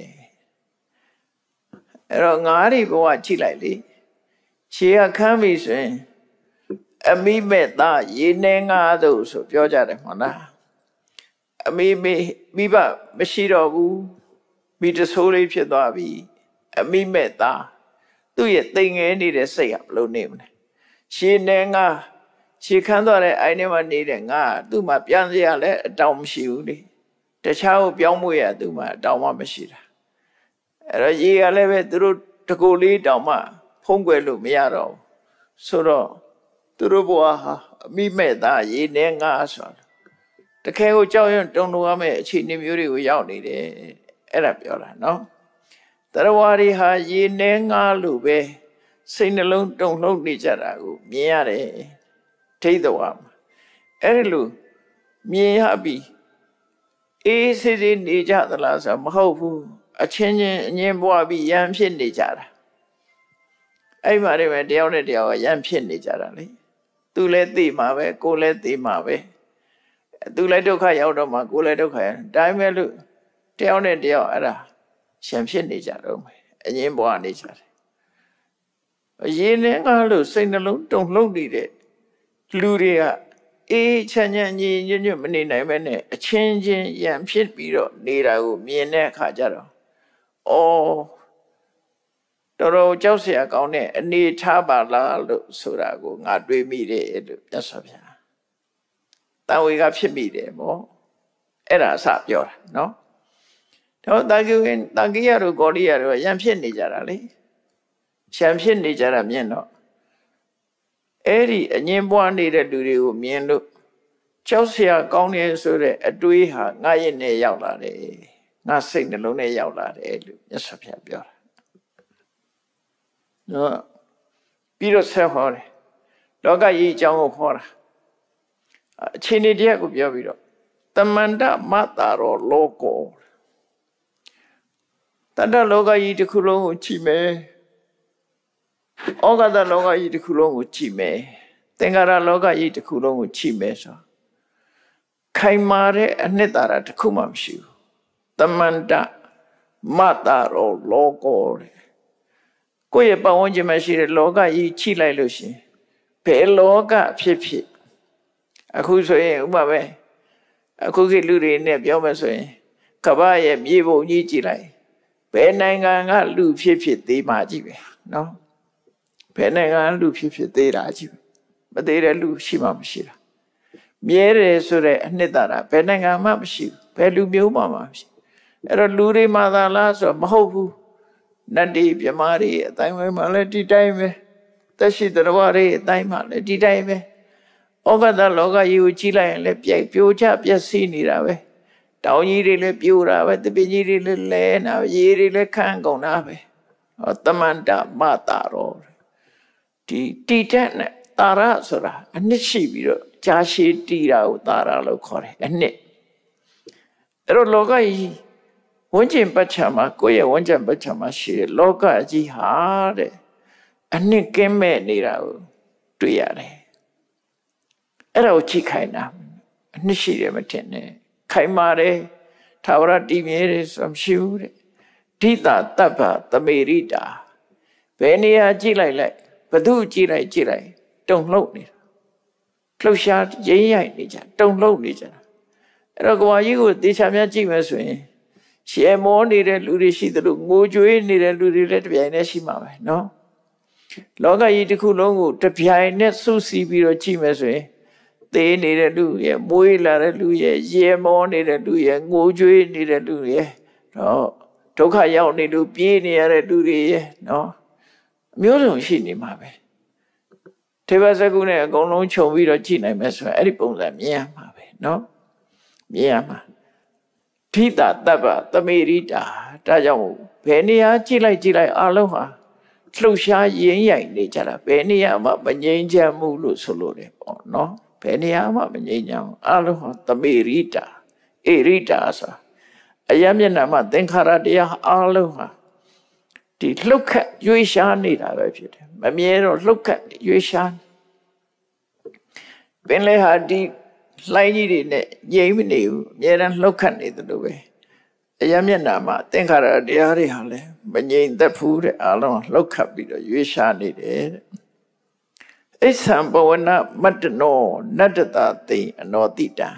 အဲ့တော့ငါးတွေဘဝကြည့်လိုက်လေရှေကခမ်းပြီဆိုရင်အမိမဲ့သားရေနေငါးတို့ဆိုပြောကြတယ်မဟုတ်လားအမိဘမရှိတော့ဘူးမိတဆိုးလေးဖြစ်သွားပြီအမိမဲ့သားသူ့ရဲ့တိမ်ငယ်နေတဲ့စိတ်ကဘလို့နေမလဲရှေနေငါးရှေခမ်းသွားတဲ့အိုင်ထဲမှာနေတဲ့ငါသူ့မှာပြန်စရာလည်းအတောင်မရှိဘူးလေတခြားကိုပြောင်းမှုရသူ့မှာအတောင်မှမရှိတာအဲ့တော့ရေကလည်းပဲသူတို့တကူလေးတောင်မှဖုံးကွယ်လို့မရတော့ဆိုတော့သူတို့ဘဝဟာအမိမဲ့သားရေနေငါဆိုတာတခဲကိုကြောက်ရွံ့တုန်လှုပ်ရမယ့်အခြေအနေမျိုးတွေကိုရောက်နေတယ်အဲ့ဒါပြောတာနော်တရားဝါတွေဟာရေနေငါလို့ပဲစိတ်နှလုံးတုန်လှုပ်နေကြတာကိုမြင်ရတယ်ဒိဋ္ဌဝါမှာအဲ့ဒီလိုမြင်ရပြီအေးစေးစေးနေကြသလားဆိုမဟုတ်ဘူးအချင်းချင်းအငင်းပွားပြီးရန်ဖြစ်နေကြတာအဲ့မှာတည်းပဲတယောက်နဲ့တယောက်ကရန်ဖြစ်နေကြတာလေသူလည်းသိမှာပဲကိုယ်လည်းသိမှာပဲသူလည်းဒုက္ခရောက်တော့မှကိုယ်လည်းဒုက္ခရောက်ဒါပေမဲ့လို့တယောက်နဲ့တယောက်အဲ့ဒါရန်ဖြစ်နေကြတော့မယ်အငင်းပွားနေကြတယ်ရေနဲ့ငါလို့စိတ်နှလုံးတုန်လှုပ်နေတဲ့လူတွေကအေးချမ်းချမ်းညီညွတ်မနေနိုင်ပဲနဲ့အချင်းချင်းရန်ဖြစ်ပြီးတော့နေတာကိုမြင်တဲ့အခါကျတော့တော်တော်ကြောက်စရာကောင်းတဲ့အနေထားပါလားလို့ဆိုတာကိုငါတွေးမိတယ်လို့မြတ်စွာဘုရားတန်ဝေကဖြစ်မိတယ်ပေါ့အဲ့ဒါအစပြောတာနော်တော့တန်ခိယတို့ဂေါလိယတို့ရန်ဖြစ်နေကြတာလေရန်ဖြစ်နေကြတာမြင်တော့အဲ့ဒီအငင်းပွားနေတဲ့လူတွေကိုမြင်လို့ကြောက်စရာကောင်းတယ်ဆိုတဲ့အတွေးဟာငါရဲ့နဲ့ရောက်လာတယ်ငါစိတ်နှလုံးနဲ့ရောက်လာတယ်လို့မြတ်စွာဘုရားပြောတာနော်ပြီးတော့ဆက်ဟောတယ်လောကကြီးအကြောင်းကိုဟောတာအခြေအနေတရားကိုပြောပြီးတော့တမန္တမတာရောလောကောတတ္တလောကကြီးတစ်ခုလုံးကိုကြည့်မယ်ဩဃတလောကကြီးတစ်ခုလုံးကိုကြည့်မယ်သင်္ခါရလောကကြီးတစ်ခုလုံးကိုကြည့်မယ်ဆိုခိုင်မာတဲ့အနှစ်သာရတစ်ခုမှမရှိဘူးတမန္တမတာရောလောကောကိုယ့်ရဲ့ပတ်ဝန်းကျင်မှာရှိတဲ့လောကကြီးကြည့်လိုက်လို့ရှိရင်ဘယ်လောကဖြစ်ဖြစ်အခုဆိုရင်ဥပမာပဲအခုခေတ်လူတွေနဲ့ပြောမယ်ဆိုရင်ကမ္ဘာရဲ့မြေပုံကြီးကြည့်လိုက်ဘယ်နိုင်ငံကလူဖြစ်ဖြစ်သေးမှကြည့်ပဲနော်ဘယ်နိုင်ငံလူဖြစ်ဖြစ်သေးတာကြည့်မသေးတဲ့လူရှိမှမရှိတာမြဲတယ်ဆိုတဲ့အနှစ်သာရဘယ်နိုင်ငံမှမရှိဘူးဘယ်လူမျိုးမှမရှိအဲ့တော့လူတွေမှသာလားဆိုတော့မဟုတ်ဘူးနတ်တွေမြမာတွေအတိုင်းဝဲမှလည်းဒီတိုင်းပဲသက်ရှိတရားဝါတွေအတိုင်းမှလည်းဒီတိုင်းပဲဩဃတလောကကြီးကိုကြည့်လိုက်ရင်လည်းပြိုကျပျက်စီးနေတာပဲတောင်ကြီးတွေလည်းပြိုတာပဲတပင်းကြီးတွေလည်းလဲနေတာရေတွေလည်းခန်းကုန်တာပဲတမန္တမတာရောဒီတိတက်နဲ့တာရဆိုတာအနှစ်ရှိပြီးတော့ကြာရှည်တည်တာကိုတာရလို့ခေါ်တယ်အနှစ်အဲ့တော့လောကကြီးဝန်းကျင်ပတ်ချာမှာကိုယ့်ရဲ့ဝန်းကျင်ပတ်ချာမှာရှိတဲ့လောကကြီးဟာတဲ့အနှစ်ကင်းမဲ့နေတာကိုတွေ့ရတယ်အဲ့ဒါကိုကြည့်ခိုင်းတာနှစ်ရှိတယ်မထင်နဲ့ခိုင်မာတယ်ထာဝရတည်မြဲတယ်ဆိုမရှိဘူးတဲ့ဓိတာတပ္ပသမေရိတာဘယ်နေရာကြည့်လိုက်ဘသူကြည့်လိုက်တုံလှုပ်နေတာလှုပ်ရှားရင်းရိုက်နေကြတုံလှုပ်နေကြတာအဲ့တော့ကဘာကြီးကိုတေချာများကြည့်မယ်ဆိုရင်ရှယ်မောနေတဲ့လူတွေရှိသလိုငိုကြွေးနေတဲ့လူတွေလည်းတပြိုင်တည်းရှိမှာပဲနော်လောကကြီးတစ်ခုလုံးကိုတပြိုင်နဲ့စုစည်းပြီးတော့ကြည့်မယ်ဆိုရင်သေနေတဲ့လူရဲ့မွေးလာတဲ့လူရဲ့ရေမောနေတဲ့လူရဲ့ငိုကြွေးနေတဲ့လူရဲ့နော်ဒုက္ခရောက်နေလူပြေးနေရတဲ့လူတွေရဲ့နော်အမျိုးစုံရှိနေမှာပဲထေဘစကုနဲ့အကုန်လုံးခြုံပြီးတော့ကြည့်နိုင်မယ်ဆိုရင်အဲ့ဒီပုံစံမြင်ရမှာပဲနော်မြင်ရမှာဓိတာတပ္ပသမေရိတာဒါကြောင့်ဘယ်နေရာကြည့်လိုက်အလုံးဟာလှုပ်ရှားရင်းရိုက်နေကြတာဘယ်နေရာမှမငြိမ်းချမ်းမှုလို့ဆိုလို့တယ်ပေါ့နော်ဘယ်နေရာမှမငြိမ်းချမ်းအလုံးဟာသမေရိတာဧရိတာဆိုအယမျက်နှာမှာသင်္ခါရတရားအလုံးဟာဒီလှုပ်ခတ်ရွေးရှားနေတာပဲဖြစ်တယ်မမြဲတော့လှုပ်ခတ်ရွေးရှားပင်လေဟာဒီလှိုင်းကြီးတွေနဲ့ငြိမ်မနေဘူးအများအားလှုပ်ခတ်နေတယ်လို့ပဲအယမျက်နှာမှာသင်္ခါရတရားတွေဟာလည်းမငြိမ်သက်ဘူးတဲ့အလုံးလှုပ်ခတ်ပြီးတော့ရွေးရှားနေတယ်တဲ့အိသံဘဝနမတ္တနောနတ္တတာသိအနောတိတံ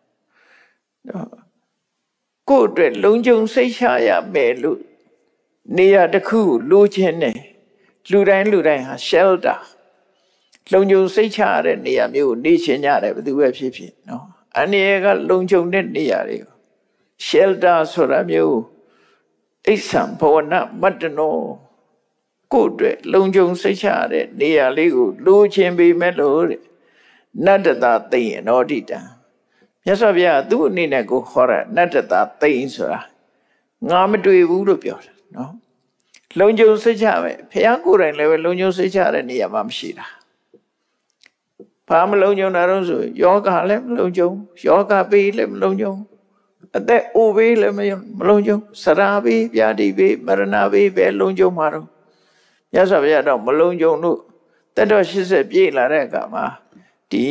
ကိုယ့်အတွက်လုံခြုံစိတ်ချရမယ်လို့နေရာတစ်ခုလိုချင်တယ်လူတိုင်းဟာ shelter လုံခြုံစိတ်ချရတဲ့နေရာမျိုးကိုနေချင်ကြတယ်ဘယ်သူပဲဖြစ်ဖြစ်နော်အနေကလုံခြုံတဲ့နေရာတွေကို shelter ဆိုတာမျိုးအိသံဘဝနမတ္တနောကိုယ့်အတွက်လုံခြုံစိတ်ချရတဲ့နေရာလေးကိုလိုချင်ပေမဲ့လို့တဲ့နတ္တတာသိအနောတိတံမြတ်စွာဘုရားသူ့အနေနဲ့ကိုခေါ်တာနတ္တတာသိဆိုတာငါမတွေ့ဘူးလို့ပြောတာနော်လုံခြုံစိတ်ချပဲဘုရားကိုယ်တိုင်လည်းပဲလုံခြုံစိတ်ချတဲ့နေရာမှာမရှိတာဘာမလုံခြုံတာတော့ဆိုယောဂလည်းမလုံခြုံယောဂပေးလည်းမလုံခြုံအသက်အိုပေးလည်းမလုံခြုံစရာပေးပြာတိပေးမရဏပေးပဲလုံခြုံမှာတော့မြတ်စွာဘုရားတော့မလုံခြုံလို့တက်တော့80ပြည့်လာတဲ့အခါမှာဒီ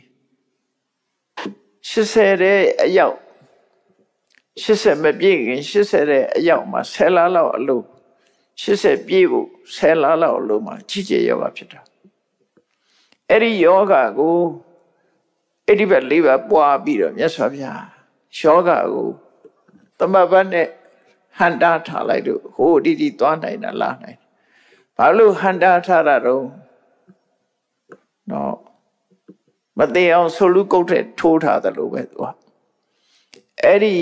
80တဲ့အရောက်80မပြည့်ခင်80တဲ့အရောက်မှာ10လလောက်အလို့80ပြည့်ဖို့10လလောက်အလို့မှာကြီးကျယ်ယောဂဖြစ်တာအဲ့ဒီယောဂကိုအဲ့ဒီဘက်၄ဘက်ပွားပြီးတော့မြတ်စွာဘုရားယောဂကိုသမဘတ်နဲ့ဟန်တာထားလိုက်လို့ဟိုဒီသွားနိုင်တာလာနိုင်ဘာလို့ဟန်တာထားတာတော့နော်မသိအောင်ဆိုလူကုတ်တဲ့ထိုးထားတယ်လို့ပဲသူကအဲ့ဒီ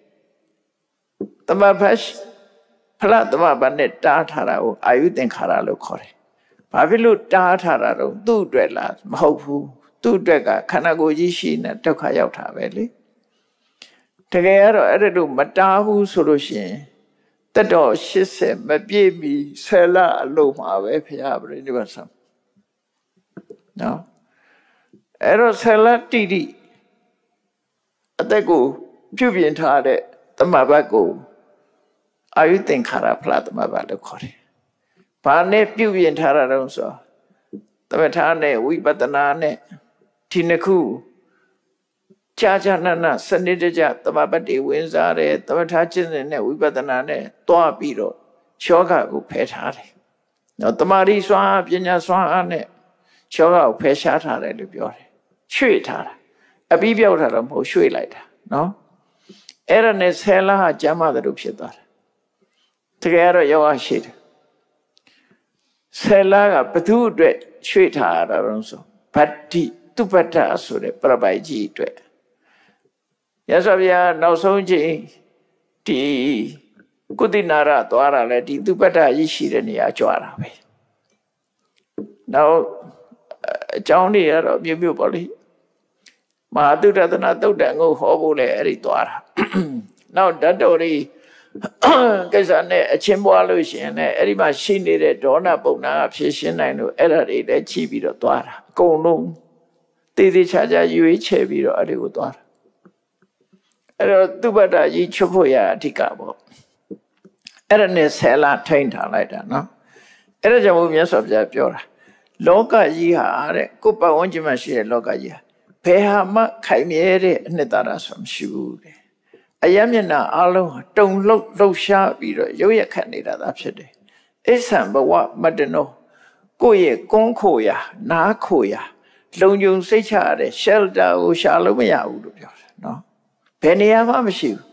သမဘတ်ဖလားသမဘတ်နဲ့တားထားတာကိုအာယုသင်္ခါရလို့ခေါ်တယ်ဘာဖြစ်လို့တားထားတာတော့သူ့အတွက်လားမဟုတ်ဘူးသူ့အတွက်ကခန္ဓာကိုယ်ကြီးရှိနေဒုက္ခရောက်တာပဲလေတကယ်ကတော့အဲ့ဒါတို့မတားဘူးဆိုလို့ရှိရင်တက်တော့80မပြည့်မီ10လအလုံးမှာပဲဖရာပြိဋိဘတ်ဆံနော်အဲ့တော့10လတိတိအသက်ကိုပြုပြင်ထားတဲ့သမဘတ်ကိုအာယုသင်္ခါရဖလားသမဘတ်လို့ခေါ်တယ်ဘာနဲ့ပြုပြင်ထားတာတော့ဆိုသမထနဲ့ဝိပဿနာနဲ့ဒီနှစ်ခုကြာနာစနစ်တကျသမဘတ်တွေဝင်စားတယ်သမထကျင့်စဉ်နဲ့ဝိပဿနာနဲ့တွားပြီးတော့ယောဂကိုဖယ်ထားတယ်နော်တမာရီစွာပညာစွာအားနဲ့ယောဂကိုဖယ်ရှားထားတယ်လို့ပြောတယ်ရွှေ့ထားတာအပြီးပြောက်ထားတော့မဟုတ်ရွှေ့လိုက်တာနော်အဲ့ဒါနဲ့10လဟာကျမ်းမာတယ်လို့ဖြစ်သွားတယ်တကယ်တော့ယောဂရှိတယ်10လကဘသူအတွက်ရွှေ့ထားရတာတော့ဆိုဗတ္တိတုပ္ပတ္ထဆိုတဲ့ပြပိုက်ကြီးအတွက်ရသော်ဗျာနောက်ဆုံးချိန်ဒီကုသနာရသွားတာလေဒီတုပ္ပတ္ထကြီးရှိတဲ့နေရာကြွားတာပဲနောက်အကြောင်းတွေကတော့မြို့ပေါ့လေမဟာသုတတနာသုတ်တံကိုဟောဖို့လေအဲ့ဒီသွားတာနောက်ဓာတ်တော်တွေကိစ္စနဲ့အချင်းပွားလို့ရှိရင်လည်းအဲ့ဒီမှာရှိနေတဲ့ဒေါနပုံနာကဖြည့်ရှင်းနိုင်လို့အဲ့ဒါတွေလည်းချိပြီးတော့သွားတာအကုန်လုံးတေးသေးချာချာရွေးချယ်ပြီးတော့အဲ့ဒီကိုသွားတာအဲ့တော့သူပ္ပတ္တကြီးချွတ်ဖို့ရအဓိကပေါ့အဲ့ဒါနဲ့10လထိန်ထားလိုက်တာနော်အဲ့ဒါကြောင့်မြတ်စွာဘုရားပြောတာလောကကြီးဟာတဲ့ကိုယ်ပတ်ဝန်းကျင်မှာရှိတဲ့လောကကြီးဟာဘယ်ဟာမှခိုင်မြဲတဲ့အနှစ်သာရဆိုမရှိဘူးတဲ့အယမျက်နှာအလုံးတုံလှုပ်လှုပ်ရှားပြီးတော့ရုပ်ရက်ခတ်နေတာသာဖြစ်တယ်အစ္ဆံဘဝမတ္တနောကိုယ့်ရဲ့ကုန်းခိုရာနားခိုရာလုံခြုံစိတ်ချရတဲ့ shelter ကိုရှာလို့မရဘူးလို့ပြောတယ်နော်ဘယ်နေရာမှမရှိဘူး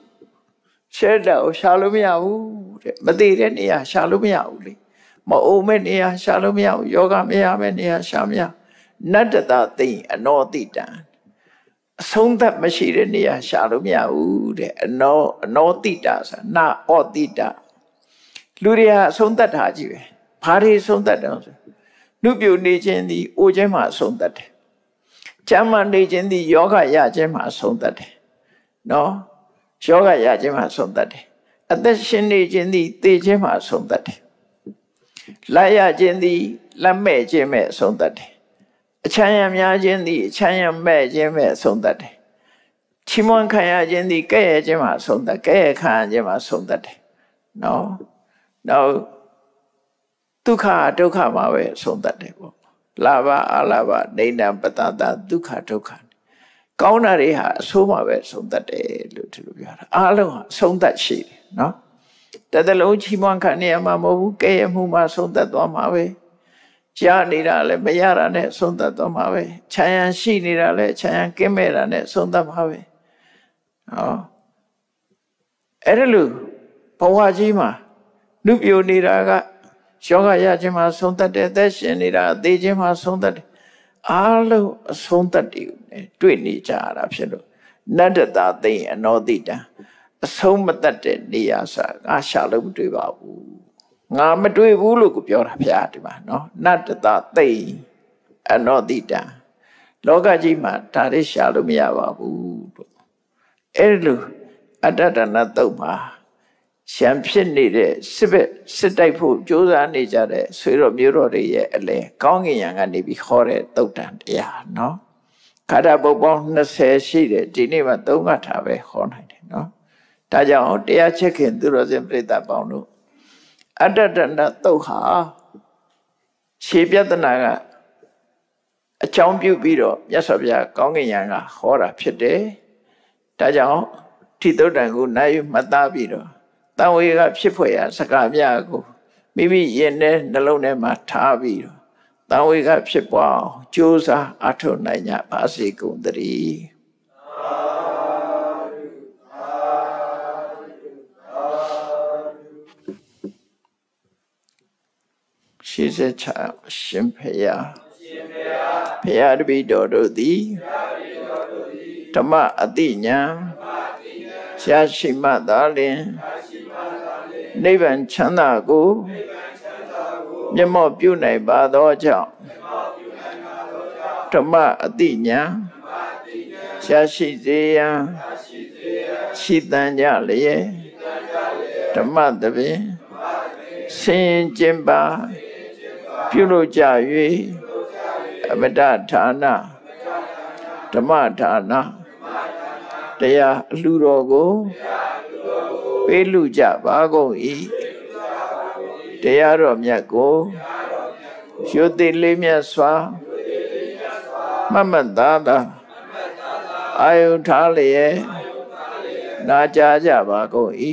shelter ကိုရှာလို့မရဘူးတဲ့မသေးတဲ့နေရာရှာလို့မရဘူးလေမအုံမဲ့နေရာရှာလို့မရဘူးယောဂမရမဲ့နေရာရှာမရနတ္တတသိအနောတိတံအဆုံးသတ်မရှိတဲ့နေရာရှာလို့မရဘူးတဲ့အနောတိတဆိုနာဩတိတလူတွေဟာအဆုံးသတ်တာကြီးပဲဘာတွေအဆုံးသတ်တယ်ဆိုနှုတ်ပြနေခြင်းသည်အိုခြင်းမှာအဆုံးသတ်တယ်ကျမ်းမာနေခြင်းသည်ယောဂရခြင်းမှာအဆုံးသတ်တယ်နော်ယောဂရခြင်းမှာအဆုံးသတ်တယ်အသက်ရှင်နေခြင်းသည်သေခြင်းမှာအဆုံးသတ်တယ်လက်ရခြင်းသည်လက်မဲ့ခြင်းမဲ့အဆုံးသတ်တယ်အချမ်းရများခြင်းသည်အချမ်းရမဲ့ခြင်းမဲ့အဆုံးသတ်တယ်ချီးမွမ်းခံရခြင်းသည်ကဲ့ရဲ့ခြင်းမှာအဆုံးသတ်ကဲ့ရဲ့ခံရခြင်းမှာအဆုံးသတ်တယ်နော်နောက်ဒုက္ခဒုက္ခမှာပဲအဆုံးသတ်တယ်ပေါ့လာဘအလာဘနေနံပတတဒုက္ခဒုက္ခကောင်းတာတွေဟာအဆိုးမှာပဲအဆုံးသတ်တယ်လို့ဒီလိုပြောတာအားလုံးဟာအဆုံးသတ်ရှိတယ်နော်တသလုံးချီးမွမ်းခံရမှာမဟုတ်ဘူးကဲ့ရဲ့မှုမှာအဆုံးသတ်သွားမှာပဲကြားနေတာလည်းမရတာနဲ့အဆုံးသတ်သွားမှာပဲခြံရံရှိနေတာလည်းခြံရံကင်းမဲ့တာနဲ့အဆုံးသတ်မှာပဲဟောအဲ့ဒါလို့ဘဝကြီးမှာနှုတ်ပြနေတာကယောဂရခြင်းမှာဆုံးသတ်တယ်သက်ရှင်နေတာအသေးခြင်းမှာဆုံးသတ်တယ်အားလုံးအဆုံးသတ်တယ်တွေ့နေကြရတာဖြစ်လို့နတ္တတသိအနောတိတံအဆုံးမတတ်တဲ့နေရာဆိုငါရှာလို့မတွေ့ပါဘူးငါမတွေ့ဘူးလို့ကိုပြောတာဗျာဒီမှာနော်နတ္တတသိအနောတိတံလောကကြီးမှာဒါတွေရှာလို့မရပါဘူးလို့အဲ့လိုအတ္တတနာတုတ်မှာရှံဖြစ်နေတဲ့စစ်တိုက်ဖို့ကြိုးစားနေကြတဲ့ဆွေတော်မျိုးတော်တွေရဲ့အလဲကောင်းကင်ယံကနေပြီးခေါ်တဲ့တုတ်တန်တရားနော်ခါရပုတ်ပေါင်း20ရှိတယ်ဒီနေ့မှ3ကထာပဲခေါ်နိုင်တယ်နော်ဒါကြောင့်တရားချက်ခင်သူတော်စင်ပြိဿပေါင်းတို့အတ္တတနာတုတ်ဟာရှေးပြဿနာကအကြောင်းပြုပြီးတော့မြတ်စွာဘုရားကောင်းကင်ယံကဟောတာဖြစ်တယ်ဒါကြောင့်ထိတုတ်တန်ကိုနိုင်မှတ်သားပြီးတော့တန်ဝေကဖြစ်ဖွယ်ရာစကားများကိုမိမိရင်ထဲနှလုံးထဲမှာထားပြီးတော့တန်ဝေကဖြစ်ပွားအောင်ကြိုးစားအထောက်နိုင်ကြပါစေကုန်သတည်းရှိစေချာရှင်ဖေယဖေယတပိတော်တို့သည်ဓမ္မအတိညာရှားရှိမှသာလျှင်နိဗ္ဗာန်ချမ်းသာကိုမျက်မှောက်ပြုနိုင်ပါသောကြောင့်ဓမ္မအတိညာရှားရှိစေရန်ရှိတန်ကြလျက်ဓမ္မတပင်ဆင်ကျင်ပါပြုလို့ကြ၍အပဒဌာနဓမ္မဌာနတရားအလှတော်ကိုပေးလူကြပါကုန်၏တရားတော်မြတ်ကိုရွတ်သိလေးမြတ်စွာမမတ်သားသာအာယုထားလျက်နာကြားကြပါကုန်၏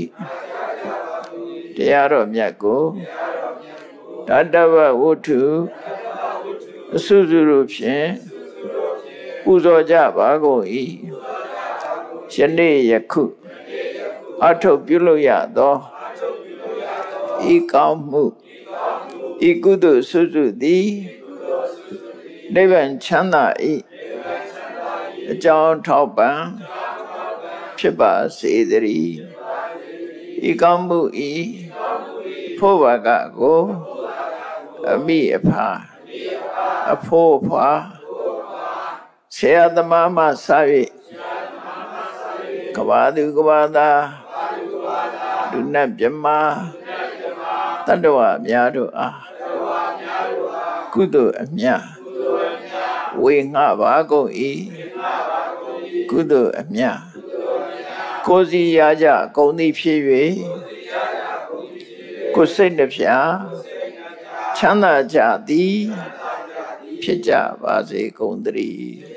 တရားတော်မြတ်ကိုတတဝဝုထုအစုစုတို့ဖြင့်ပူဇော်ကြပါကုန်၏ယနေ့ယခုအထုပ်ပြုလို့ရသောဤကောင်းမှုဤကုသိုလ်စုစုသည်နိဗ္ဗာန်ချမ်းသာ၏အကြောင်းထောက်ပံ့ဖြစ်ပါစေတည်းဤကောင်းမှုဤဖို့ဘာကကိုအမိအဖအဖို့အဖွာဆရာသမားမှစ၍ကဘာသူကဘာသာလူနတ်မြမတတ္တဝအများတို့အားကုသိုလ်အမြတ်ဝေငှပါကုန်၏ကုသိုလ်အမြတ်ကိုယ်စီရကြကုန်သည်ဖြစ်၍ကိုယ်စိတ်နှဖျားချမ်းသာကြသည်ဖြစ်ကြပါစေကုန်သတည်း